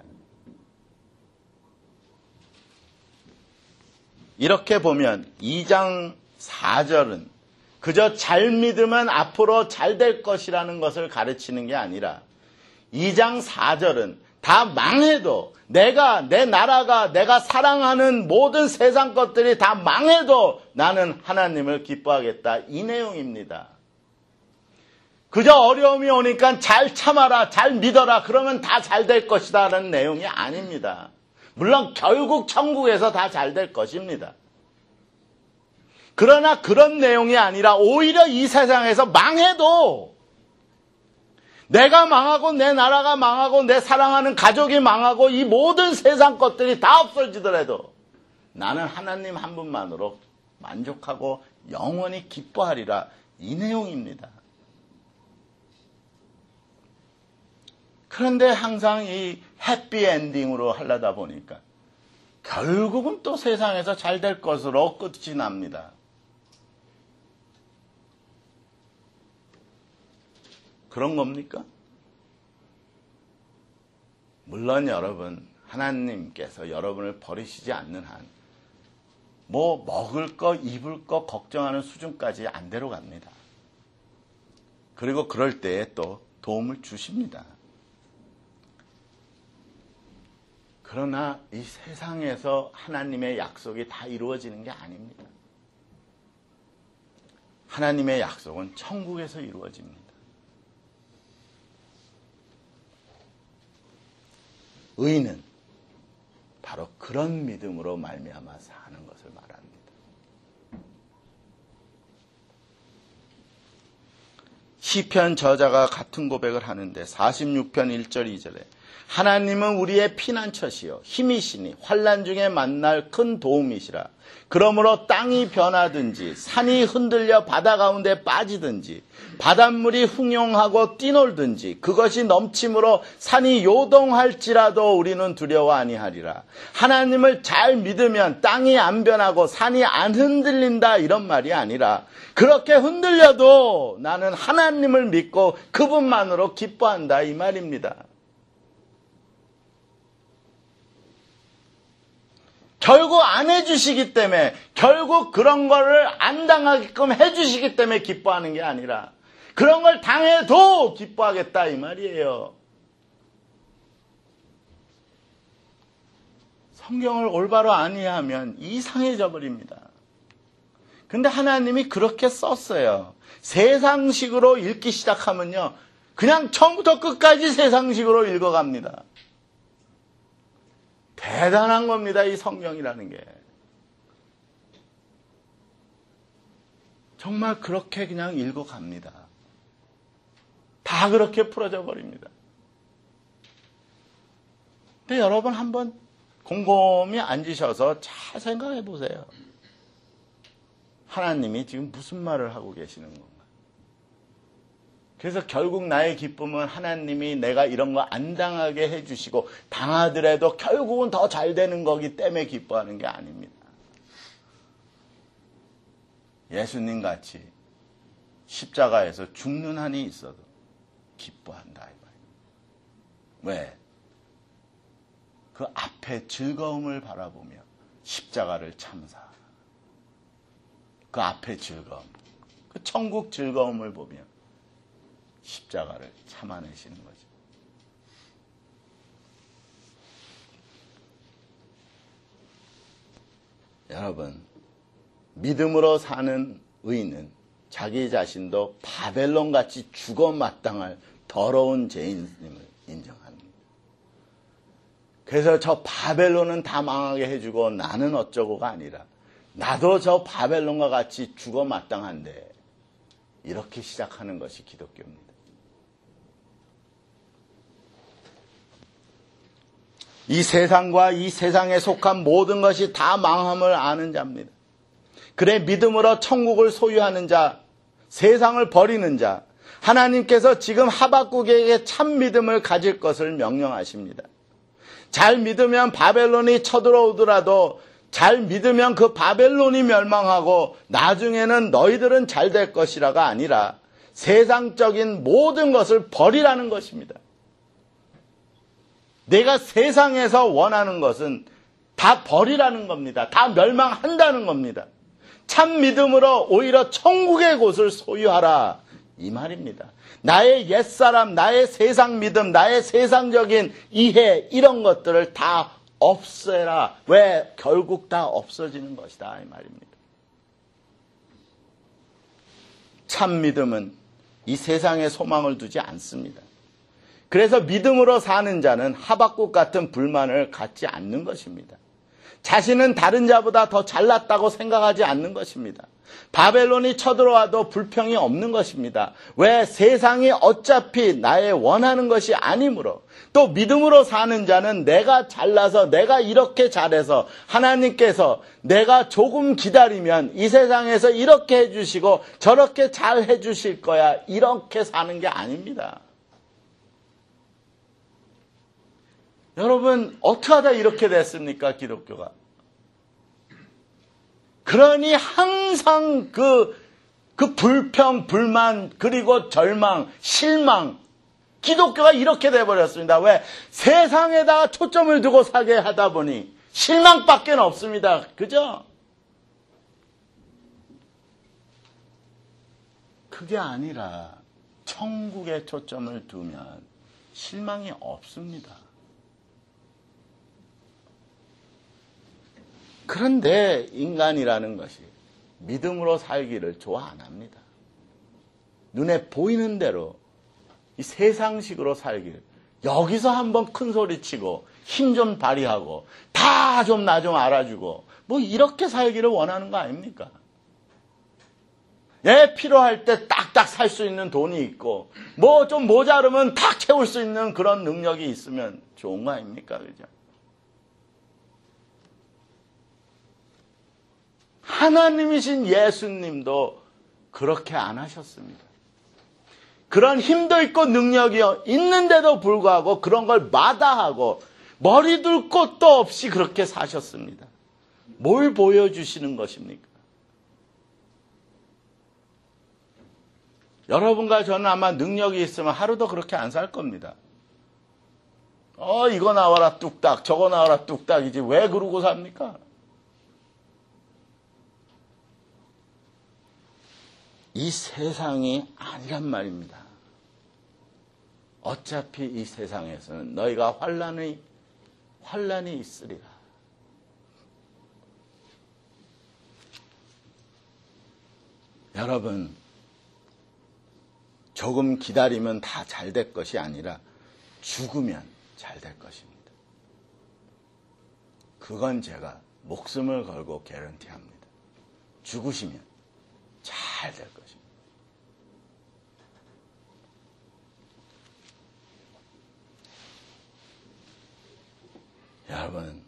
이렇게 보면 이 장 사 절은 그저 잘 믿으면 앞으로 잘 될 것이라는 것을 가르치는 게 아니라 이 장 사 절은 다 망해도 내가 내 나라가 내가 사랑하는 모든 세상 것들이 다 망해도 나는 하나님을 기뻐하겠다 이 내용입니다. 그저 어려움이 오니까 잘 참아라 잘 믿어라 그러면 다 잘 될 것이다 라는 내용이 아닙니다. 물론 결국 천국에서 다 잘 될 것입니다. 그러나 그런 내용이 아니라 오히려 이 세상에서 망해도 내가 망하고 내 나라가 망하고 내 사랑하는 가족이 망하고 이 모든 세상 것들이 다 없어지더라도 나는 하나님 한 분만으로 만족하고 영원히 기뻐하리라 이 내용입니다. 그런데 항상 이 해피엔딩으로 하려다 보니까 결국은 또 세상에서 잘 될 것으로 끝이 납니다. 그런 겁니까? 물론 여러분 하나님께서 여러분을 버리시지 않는 한 뭐 먹을 거 입을 거 걱정하는 수준까지 안 데려갑니다. 그리고 그럴 때에 또 도움을 주십니다. 그러나 이 세상에서 하나님의 약속이 다 이루어지는 게 아닙니다. 하나님의 약속은 천국에서 이루어집니다. 의인은 바로 그런 믿음으로 말미암아 사는 것을 말합니다. 시편 저자가 같은 고백을 하는데 사십육 편 일 절 이 절에 하나님은 우리의 피난처시요 힘이시니 환난 중에 만날 큰 도움이시라. 그러므로 땅이 변하든지 산이 흔들려 바다 가운데 빠지든지 바닷물이 흥용하고 뛰놀든지 그것이 넘침으로 산이 요동할지라도 우리는 두려워 아니하리라. 하나님을 잘 믿으면 땅이 안 변하고 산이 안 흔들린다 이런 말이 아니라 그렇게 흔들려도 나는 하나님을 믿고 그분만으로 기뻐한다 이 말입니다. 결국 안 해주시기 때문에, 결국 그런 거를 안 당하게끔 해주시기 때문에 기뻐하는 게 아니라 그런 걸 당해도 기뻐하겠다 이 말이에요. 성경을 올바로 안 이해하면 이상해져 버립니다. 근데 하나님이 그렇게 썼어요. 세상식으로 읽기 시작하면요, 그냥 처음부터 끝까지 세상식으로 읽어갑니다. 대단한 겁니다, 이 성경이라는 게. 정말 그렇게 그냥 읽어갑니다. 다 그렇게 풀어져 버립니다. 근데 여러분 한번 곰곰이 앉으셔서 잘 생각해 보세요. 하나님이 지금 무슨 말을 하고 계시는 건가? 그래서 결국 나의 기쁨은 하나님이 내가 이런 거 안 당하게 해주시고 당하더라도 결국은 더 잘 되는 거기 때문에 기뻐하는 게 아닙니다. 예수님 같이 십자가에서 죽는 한이 있어도 기뻐한다 이 말이에요. 왜? 그 앞에 즐거움을 바라보며 십자가를 참사. 그 앞에 즐거움, 그 천국 즐거움을 보며 십자가를 참아내시는 거죠. 여러분, 믿음으로 사는 의인은 자기 자신도 바벨론같이 죽어 마땅할 더러운 죄인임을 인정합니다. 그래서 저 바벨론은 다 망하게 해주고 나는 어쩌고가 아니라 나도 저 바벨론과 같이 죽어 마땅한데 이렇게 시작하는 것이 기독교입니다. 이 세상과 이 세상에 속한 모든 것이 다 망함을 아는 자입니다. 그래 믿음으로 천국을 소유하는 자, 세상을 버리는 자, 하나님께서 지금 하박국에게 참 믿음을 가질 것을 명령하십니다. 잘 믿으면 바벨론이 쳐들어오더라도 잘 믿으면 그 바벨론이 멸망하고 나중에는 너희들은 잘 될 것이라가 아니라 세상적인 모든 것을 버리라는 것입니다. 내가 세상에서 원하는 것은 다 버리라는 겁니다. 다 멸망한다는 겁니다. 참 믿음으로 오히려 천국의 곳을 소유하라 이 말입니다. 나의 옛사람, 나의 세상 믿음, 나의 세상적인 이해 이런 것들을 다 없애라. 왜? 결국 다 없어지는 것이다 이 말입니다. 참 믿음은 이 세상에 소망을 두지 않습니다. 그래서 믿음으로 사는 자는 하박국 같은 불만을 갖지 않는 것입니다. 자신은 다른 자보다 더 잘났다고 생각하지 않는 것입니다. 바벨론이 쳐들어와도 불평이 없는 것입니다. 왜? 세상이 어차피 나의 원하는 것이 아니므로. 또 믿음으로 사는 자는 내가 잘나서 내가 이렇게 잘해서 하나님께서 내가 조금 기다리면 이 세상에서 이렇게 해주시고 저렇게 잘 해주실 거야 이렇게 사는 게 아닙니다. 여러분 어떻게 하다 이렇게 됐습니까? 기독교가. 그러니 항상 그, 그 불평, 불만, 그리고 절망, 실망. 기독교가 이렇게 돼버렸습니다. 왜? 세상에다가 초점을 두고 살게 하다 보니 실망밖에 없습니다. 그죠? 그게 아니라 천국에 초점을 두면 실망이 없습니다. 그런데 인간이라는 것이 믿음으로 살기를 좋아 안 합니다. 눈에 보이는 대로 이 세상식으로 살길, 여기서 한번 큰 소리 치고 힘 좀 발휘하고 다 좀 나 좀 알아주고 뭐 이렇게 살기를 원하는 거 아닙니까? 예, 필요할 때 딱딱 살 수 있는 돈이 있고 뭐 좀 모자르면 탁 채울 수 있는 그런 능력이 있으면 좋은 거 아닙니까? 그죠? 하나님이신 예수님도 그렇게 안 하셨습니다. 그런 힘도 있고 능력이 있는데도 불구하고 그런 걸 마다하고 머리 둘 곳도 없이 그렇게 사셨습니다. 뭘 보여주시는 것입니까? 여러분과 저는 아마 능력이 있으면 하루도 그렇게 안 살 겁니다. 어, 이거 나와라 뚝딱, 저거 나와라 뚝딱이지 왜 그러고 삽니까? 이 세상이 아니란 말입니다. 어차피 이 세상에서는 너희가 환난이 환난이 있으리라. 여러분, 조금 기다리면 다 잘 될 것이 아니라 죽으면 잘 될 것입니다. 그건 제가 목숨을 걸고 개런티합니다. 죽으시면 잘 될 것입니다. 여러분,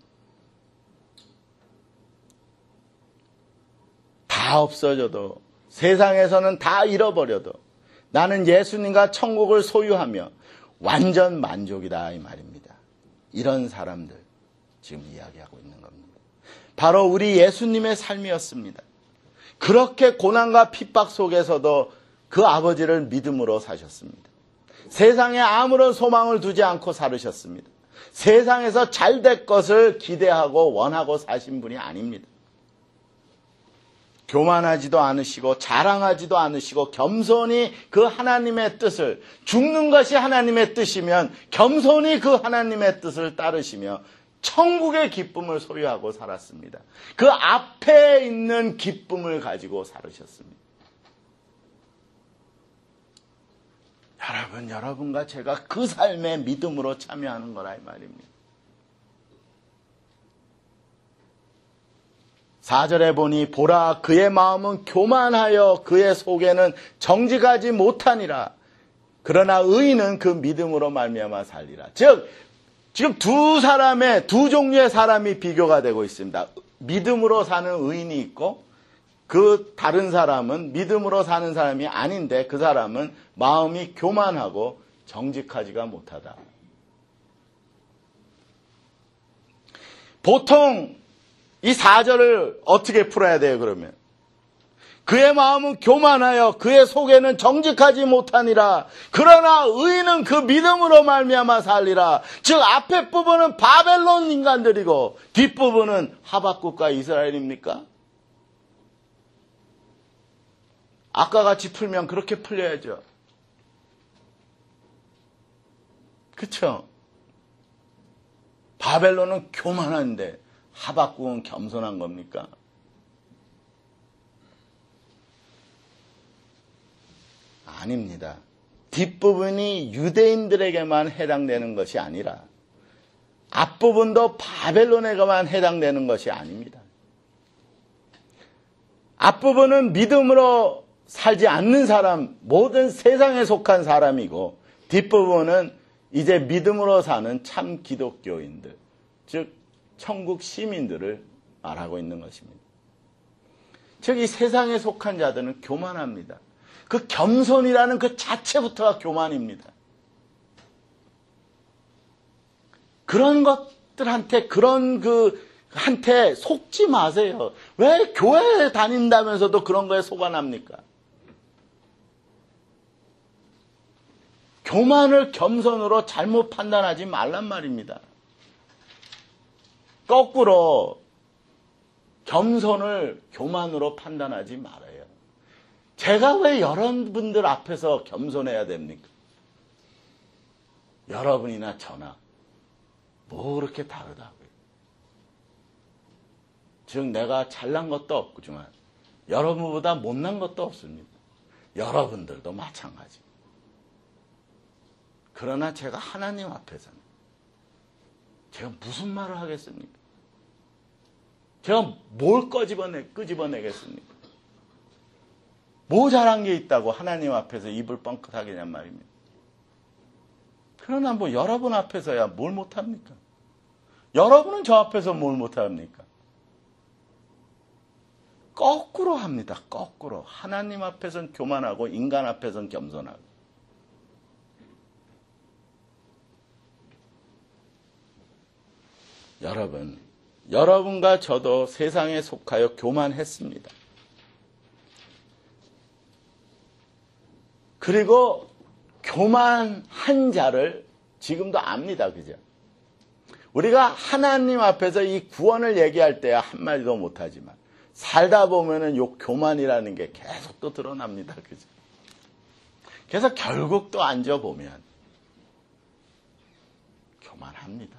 다 없어져도 세상에서는 다 잃어버려도 나는 예수님과 천국을 소유하며 완전 만족이다 이 말입니다. 이런 사람들 지금 이야기하고 있는 겁니다. 바로 우리 예수님의 삶이었습니다. 그렇게 고난과 핍박 속에서도 그 아버지를 믿음으로 사셨습니다. 세상에 아무런 소망을 두지 않고 살으셨습니다. 세상에서 잘 될 것을 기대하고 원하고 사신 분이 아닙니다. 교만하지도 않으시고 자랑하지도 않으시고 겸손히 그 하나님의 뜻을, 죽는 것이 하나님의 뜻이면 겸손히 그 하나님의 뜻을 따르시며 천국의 기쁨을 소유하고 살았습니다. 그 앞에 있는 기쁨을 가지고 살으셨습니다. 여러분, 여러분과 제가 그 삶에 믿음으로 참여하는 거라 이 말입니다. 사 절에 보니 보라 그의 마음은 교만하여 그의 속에는 정직하지 못하니라. 그러나 의인은 그 믿음으로 말미암아 살리라. 즉 지금 두 사람의 두 종류의 사람이 비교가 되고 있습니다. 믿음으로 사는 의인이 있고 그 다른 사람은 믿음으로 사는 사람이 아닌데 그 사람은 마음이 교만하고 정직하지가 못하다. 보통 이 사 절을 어떻게 풀어야 돼요, 그러면? 그의 마음은 교만하여 그의 속에는 정직하지 못하니라. 그러나 의인은 그 믿음으로 말미암아 살리라. 즉 앞에 부분은 바벨론 인간들이고 뒷부분은 하박국과 이스라엘입니까? 아까 같이 풀면 그렇게 풀려야죠. 그쵸? 바벨론은 교만한데 하박국은 겸손한 겁니까? 아닙니다. 뒷부분이 유대인들에게만 해당되는 것이 아니라 앞부분도 바벨론에게만 해당되는 것이 아닙니다. 앞부분은 믿음으로 살지 않는 사람, 모든 세상에 속한 사람이고 뒷부분은 이제 믿음으로 사는 참 기독교인들, 즉 천국 시민들을 말하고 있는 것입니다. 즉 이 세상에 속한 자들은 교만합니다. 그 겸손이라는 그 자체부터가 교만입니다. 그런 것들한테 그런 그 한테 속지 마세요. 왜 교회에 다닌다면서도 그런 거에 속아납니까? 교만을 겸손으로 잘못 판단하지 말란 말입니다. 거꾸로 겸손을 교만으로 판단하지 말아요. 제가 왜 여러분들 앞에서 겸손해야 됩니까? 여러분이나 저나 뭐 그렇게 다르다고요. 즉 내가 잘난 것도 없지만 여러분보다 못난 것도 없습니다. 여러분들도 마찬가지. 그러나 제가 하나님 앞에서는 제가 무슨 말을 하겠습니까? 제가 뭘 끄집어내, 끄집어내겠습니까? 뭐 잘한 게 있다고 하나님 앞에서 입을 뻥끗하겠냔 말입니다. 그러나 뭐 여러분 앞에서야 뭘 못합니까? 여러분은 저 앞에서 뭘 못합니까? 거꾸로 합니다. 거꾸로. 하나님 앞에서는 교만하고 인간 앞에서는 겸손하고. 여러분, 여러분과 저도 세상에 속하여 교만했습니다. 그리고 교만한 자를 지금도 압니다. 그죠? 우리가 하나님 앞에서 이 구원을 얘기할 때야 한마디도 못하지만 살다 보면은 요 교만이라는 게 계속 또 드러납니다. 그죠? 그래서 결국 또 앉아보면 교만합니다.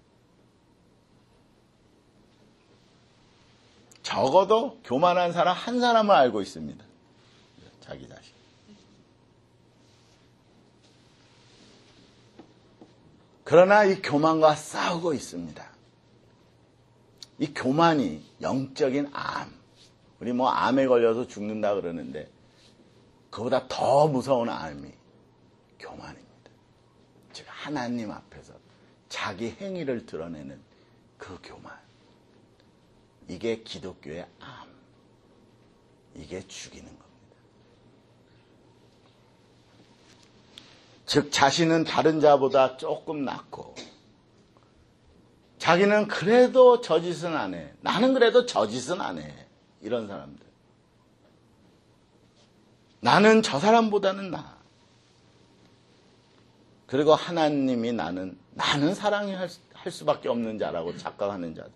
적어도 교만한 사람 한 사람을 알고 있습니다. 자기 자신. 그러나 이 교만과 싸우고 있습니다. 이 교만이 영적인 암. 우리 뭐 암에 걸려서 죽는다 그러는데 그보다 더 무서운 암이 교만입니다. 즉 하나님 앞에서 자기 행위를 드러내는 그 교만. 이게 기독교의 암. 이게 죽이는 겁니다. 즉 자신은 다른 자보다 조금 낫고 자기는 그래도 저 짓은 안 해. 나는 그래도 저 짓은 안 해. 이런 사람들. 나는 저 사람보다는 나아. 그리고 하나님이 나는 나는 사랑할 할 수밖에 없는 자라고 착각하는 자들.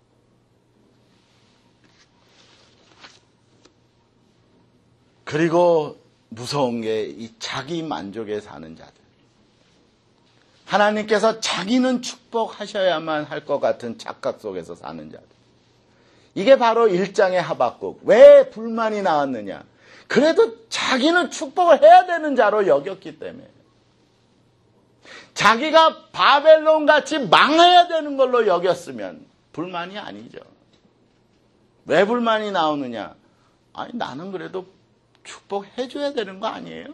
그리고 무서운 게 이 자기 만족에 사는 자들. 하나님께서 자기는 축복하셔야만 할 것 같은 착각 속에서 사는 자들. 이게 바로 일 장의 하박국. 왜 불만이 나왔느냐? 그래도 자기는 축복을 해야 되는 자로 여겼기 때문에. 자기가 바벨론같이 망해야 되는 걸로 여겼으면 불만이 아니죠. 왜 불만이 나오느냐? 아니 나는 그래도 축복해줘야 되는 거 아니에요?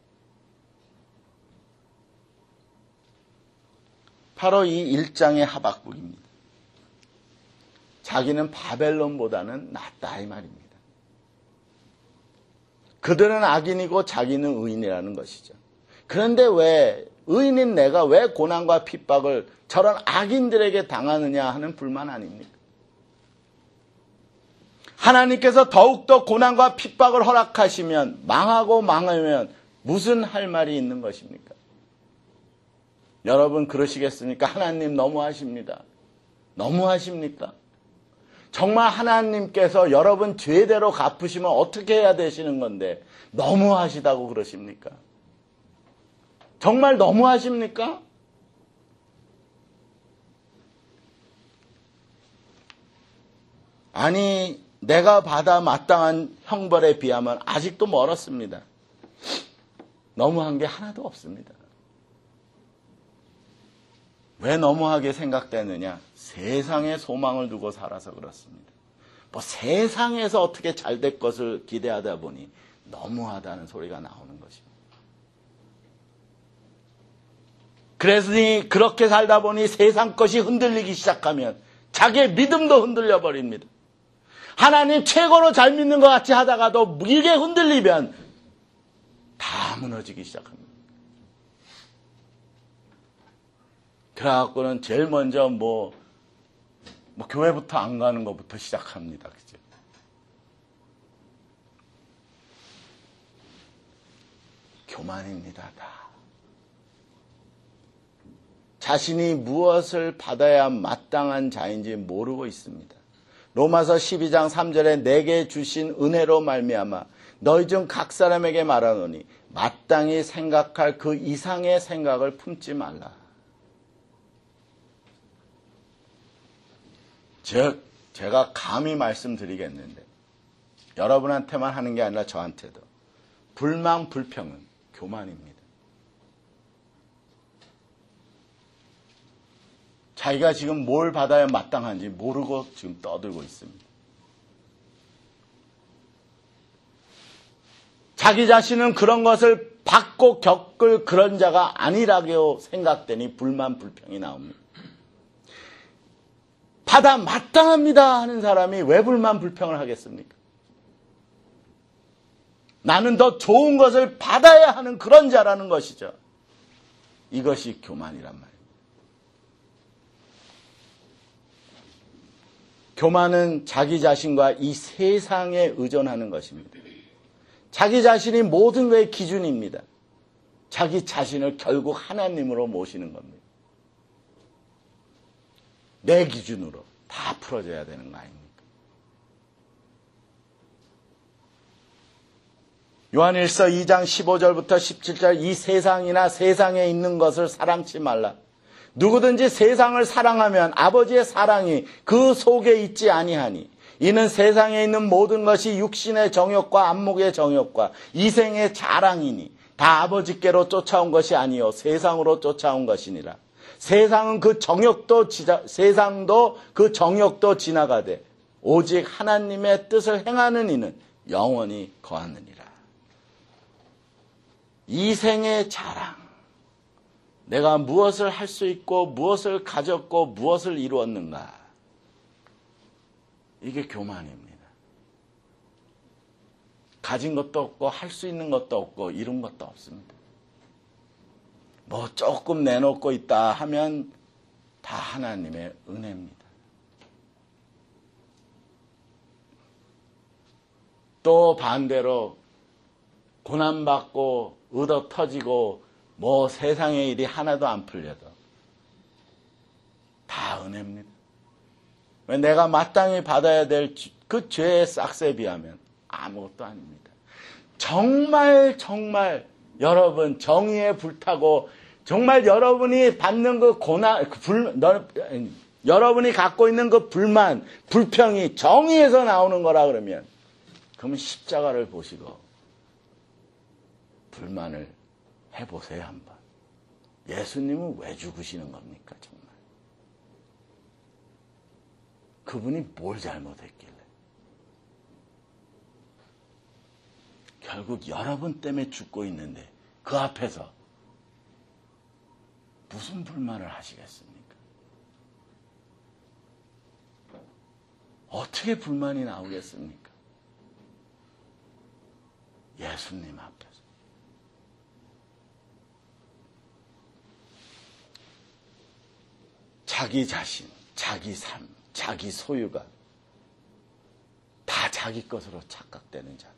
바로 이 일 장의 하박국입니다. 자기는 바벨론보다는 낫다 이 말입니다. 그들은 악인이고 자기는 의인이라는 것이죠. 그런데 왜 의인인 내가 왜 고난과 핍박을 저런 악인들에게 당하느냐 하는 불만 아닙니까? 하나님께서 더욱더 고난과 핍박을 허락하시면 망하고 망하면 무슨 할 말이 있는 것입니까? 여러분 그러시겠습니까? 하나님 너무하십니다. 너무하십니까? 정말 하나님께서 여러분 죄대로 갚으시면 어떻게 해야 되시는 건데 너무하시다고 그러십니까? 정말 너무하십니까? 아니 내가 받아 마땅한 형벌에 비하면 아직도 멀었습니다. 너무한 게 하나도 없습니다. 왜 너무하게 생각되느냐? 세상에 소망을 두고 살아서 그렇습니다. 뭐 세상에서 어떻게 잘 될 것을 기대하다 보니 너무하다는 소리가 나오는 것입니다. 그래서 그렇게 살다 보니 세상 것이 흔들리기 시작하면 자기의 믿음도 흔들려 버립니다. 하나님 최고로 잘 믿는 것 같이 하다가도 이게 흔들리면 다 무너지기 시작합니다. 그래갖고는 제일 먼저 뭐, 뭐 교회부터 안 가는 것부터 시작합니다. 그죠? 교만입니다, 다. 자신이 무엇을 받아야 마땅한 자인지 모르고 있습니다. 로마서 십이 장 삼 절에 내게 주신 은혜로 말미암아 너희 중 각 사람에게 말하노니 마땅히 생각할 그 이상의 생각을 품지 말라. 즉 제가 감히 말씀드리겠는데 여러분한테만 하는 게 아니라 저한테도 불만, 불평은 교만입니다. 자기가 지금 뭘 받아야 마땅한지 모르고 지금 떠들고 있습니다. 자기 자신은 그런 것을 받고 겪을 그런 자가 아니라고 생각되니 불만, 불평이 나옵니다. 받아 마땅합니다 하는 사람이 왜 불만, 불평을 하겠습니까? 나는 더 좋은 것을 받아야 하는 그런 자라는 것이죠. 이것이 교만이란 말입니다. 교만은 자기 자신과 이 세상에 의존하는 것입니다. 자기 자신이 모든 것의 기준입니다. 자기 자신을 결국 하나님으로 모시는 겁니다. 내 기준으로 다 풀어져야 되는 거 아닙니까? 요한일서 이 장 십오 절부터 십칠 절 이 세상이나 세상에 있는 것을 사랑치 말라. 누구든지 세상을 사랑하면 아버지의 사랑이 그 속에 있지 아니하니 이는 세상에 있는 모든 것이 육신의 정욕과 안목의 정욕과 이생의 자랑이니 다 아버지께로 쫓아온 것이 아니요 세상으로 쫓아온 것이니라. 세상은 그 정욕도 지자, 세상도 그 정욕도 지나가되 오직 하나님의 뜻을 행하는 이는 영원히 거하느니라. 이생의 자랑. 내가 무엇을 할 수 있고 무엇을 가졌고 무엇을 이루었는가. 이게 교만입니다. 가진 것도 없고 할 수 있는 것도 없고 이룬 것도 없습니다. 뭐 조금 내놓고 있다 하면 다 하나님의 은혜입니다. 또 반대로 고난받고 얻어 터지고 뭐 세상의 일이 하나도 안 풀려도 다 은혜입니다. 왜 내가 마땅히 받아야 될 그 죄의 싹스에 비하면 아무것도 아닙니다. 정말 정말 여러분 정의에 불타고 정말 여러분이 받는 그 고난, 그 불, 너, 여러분이 갖고 있는 그 불만, 불평이 정의에서 나오는 거라 그러면 그러면 십자가를 보시고 불만을 해보세요 한번. 예수님은 왜 죽으시는 겁니까 정말? 그분이 뭘 잘못했길래? 결국 여러분 때문에 죽고 있는데 그 앞에서 무슨 불만을 하시겠습니까? 어떻게 불만이 나오겠습니까? 예수님 앞에서. 자기 자신, 자기 삶, 자기 소유가 다 자기 것으로 착각되는 자들.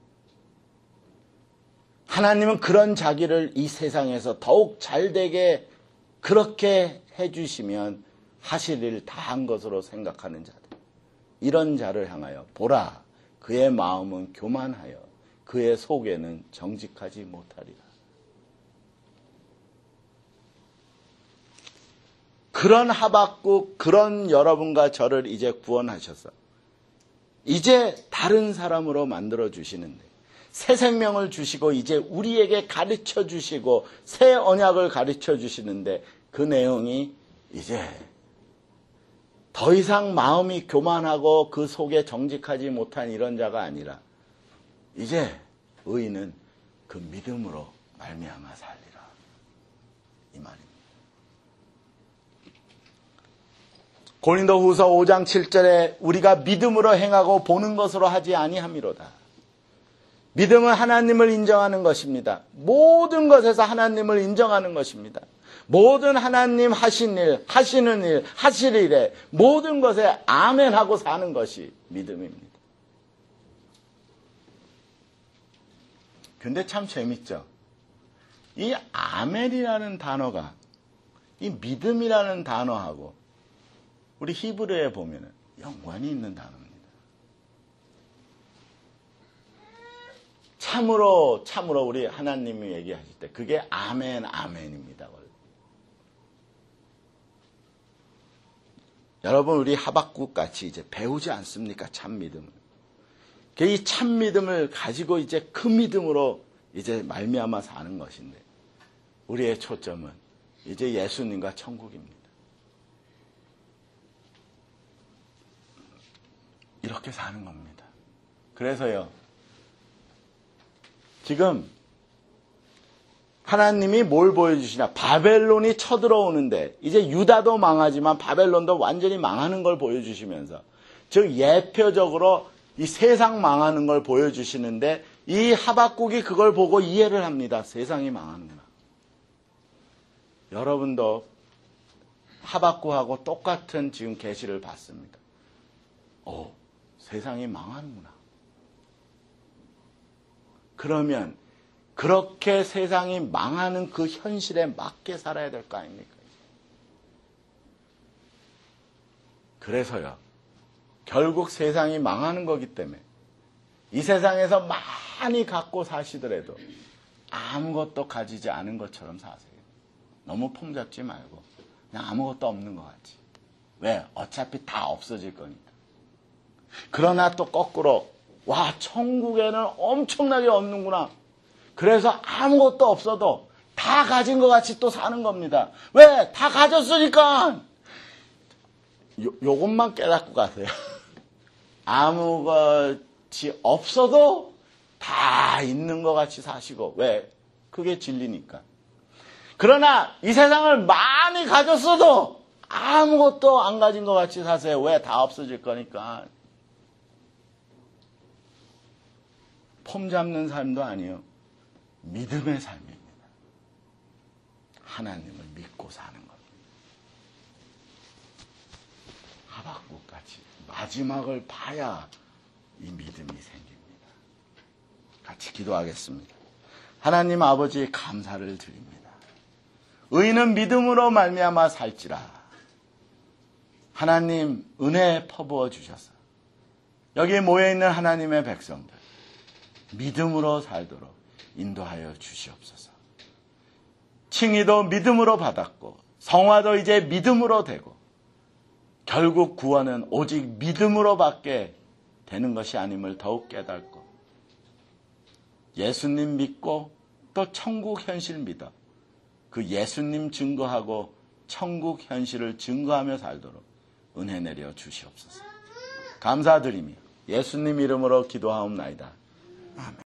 하나님은 그런 자기를 이 세상에서 더욱 잘되게 그렇게 해주시면 하실 일 다 한 것으로 생각하는 자들. 이런 자를 향하여 보라. 그의 마음은 교만하여 그의 속에는 정직하지 못하리라. 그런 하박국, 그런 여러분과 저를 이제 구원하셔서 이제 다른 사람으로 만들어 주시는데 새 생명을 주시고 이제 우리에게 가르쳐 주시고 새 언약을 가르쳐 주시는데 그 내용이 이제 더 이상 마음이 교만하고 그 속에 정직하지 못한 이런 자가 아니라 이제 의인은 그 믿음으로 말미암아 살리라. 이 말입니다. 고린도후서 오 장 칠 절에 우리가 믿음으로 행하고 보는 것으로 하지 아니함이로다. 믿음은 하나님을 인정하는 것입니다. 모든 것에서 하나님을 인정하는 것입니다. 모든 하나님 하신 일, 하시는 일, 하실 일에 모든 것에 아멘하고 사는 것이 믿음입니다. 근데 참 재밌죠. 이 아멘이라는 단어가 이 믿음이라는 단어하고 우리 히브리어에 보면은 연관이 있는 단어입니다. 참으로 참으로 우리 하나님이 얘기하실 때 그게 아멘 아멘입니다. 여러분 우리 하박국 같이 이제 배우지 않습니까? 참 믿음을. 이 참 믿음을 가지고 이제 그 믿음으로 이제 말미암아 사는 것인데, 우리의 초점은 이제 예수님과 천국입니다. 이렇게 사는 겁니다. 그래서요, 지금 하나님이 뭘 보여주시냐? 바벨론이 쳐들어오는데, 이제 유다도 망하지만 바벨론도 완전히 망하는 걸 보여주시면서, 즉 예표적으로 이 세상 망하는 걸 보여주시는데, 이 하박국이 그걸 보고 이해를 합니다. 세상이 망하는구나. 여러분도 하박국하고 똑같은 지금 계시를 받습니다. 오, 세상이 망하는구나. 그러면 그렇게 세상이 망하는 그 현실에 맞게 살아야 될 거 아닙니까? 그래서요, 결국 세상이 망하는 거기 때문에 이 세상에서 많이 갖고 사시더라도 아무것도 가지지 않은 것처럼 사세요. 너무 폼 잡지 말고 그냥 아무것도 없는 것 같지. 왜? 어차피 다 없어질 거니까. 그러나 또 거꾸로, 와, 천국에는 엄청나게 없는구나. 그래서 아무것도 없어도 다 가진 것 같이 또 사는 겁니다. 왜? 다 가졌으니까. 요, 요것만 깨닫고 가세요. 아무것이 없어도 다 있는 것 같이 사시고. 왜? 그게 진리니까. 그러나 이 세상을 많이 가졌어도 아무것도 안 가진 것 같이 사세요. 왜? 다 없어질 거니까. 폼 잡는 삶도 아니에요. 믿음의 삶입니다. 하나님을 믿고 사는 겁니다. 하박국같이 마지막을 봐야 이 믿음이 생깁니다. 같이 기도하겠습니다. 하나님 아버지, 감사를 드립니다. 의인은 믿음으로 말미암아 살지라. 하나님 은혜 퍼부어 주셔서 여기 모여있는 하나님의 백성들 믿음으로 살도록 인도하여 주시옵소서. 칭의도 믿음으로 받았고 성화도 이제 믿음으로 되고 결국 구원은 오직 믿음으로 받게 되는 것이 아님을 더욱 깨닫고 예수님 믿고 또 천국 현실 믿어 그 예수님 증거하고 천국 현실을 증거하며 살도록 은혜 내려 주시옵소서. 감사드리며 예수님 이름으로 기도하옵나이다. 아멘.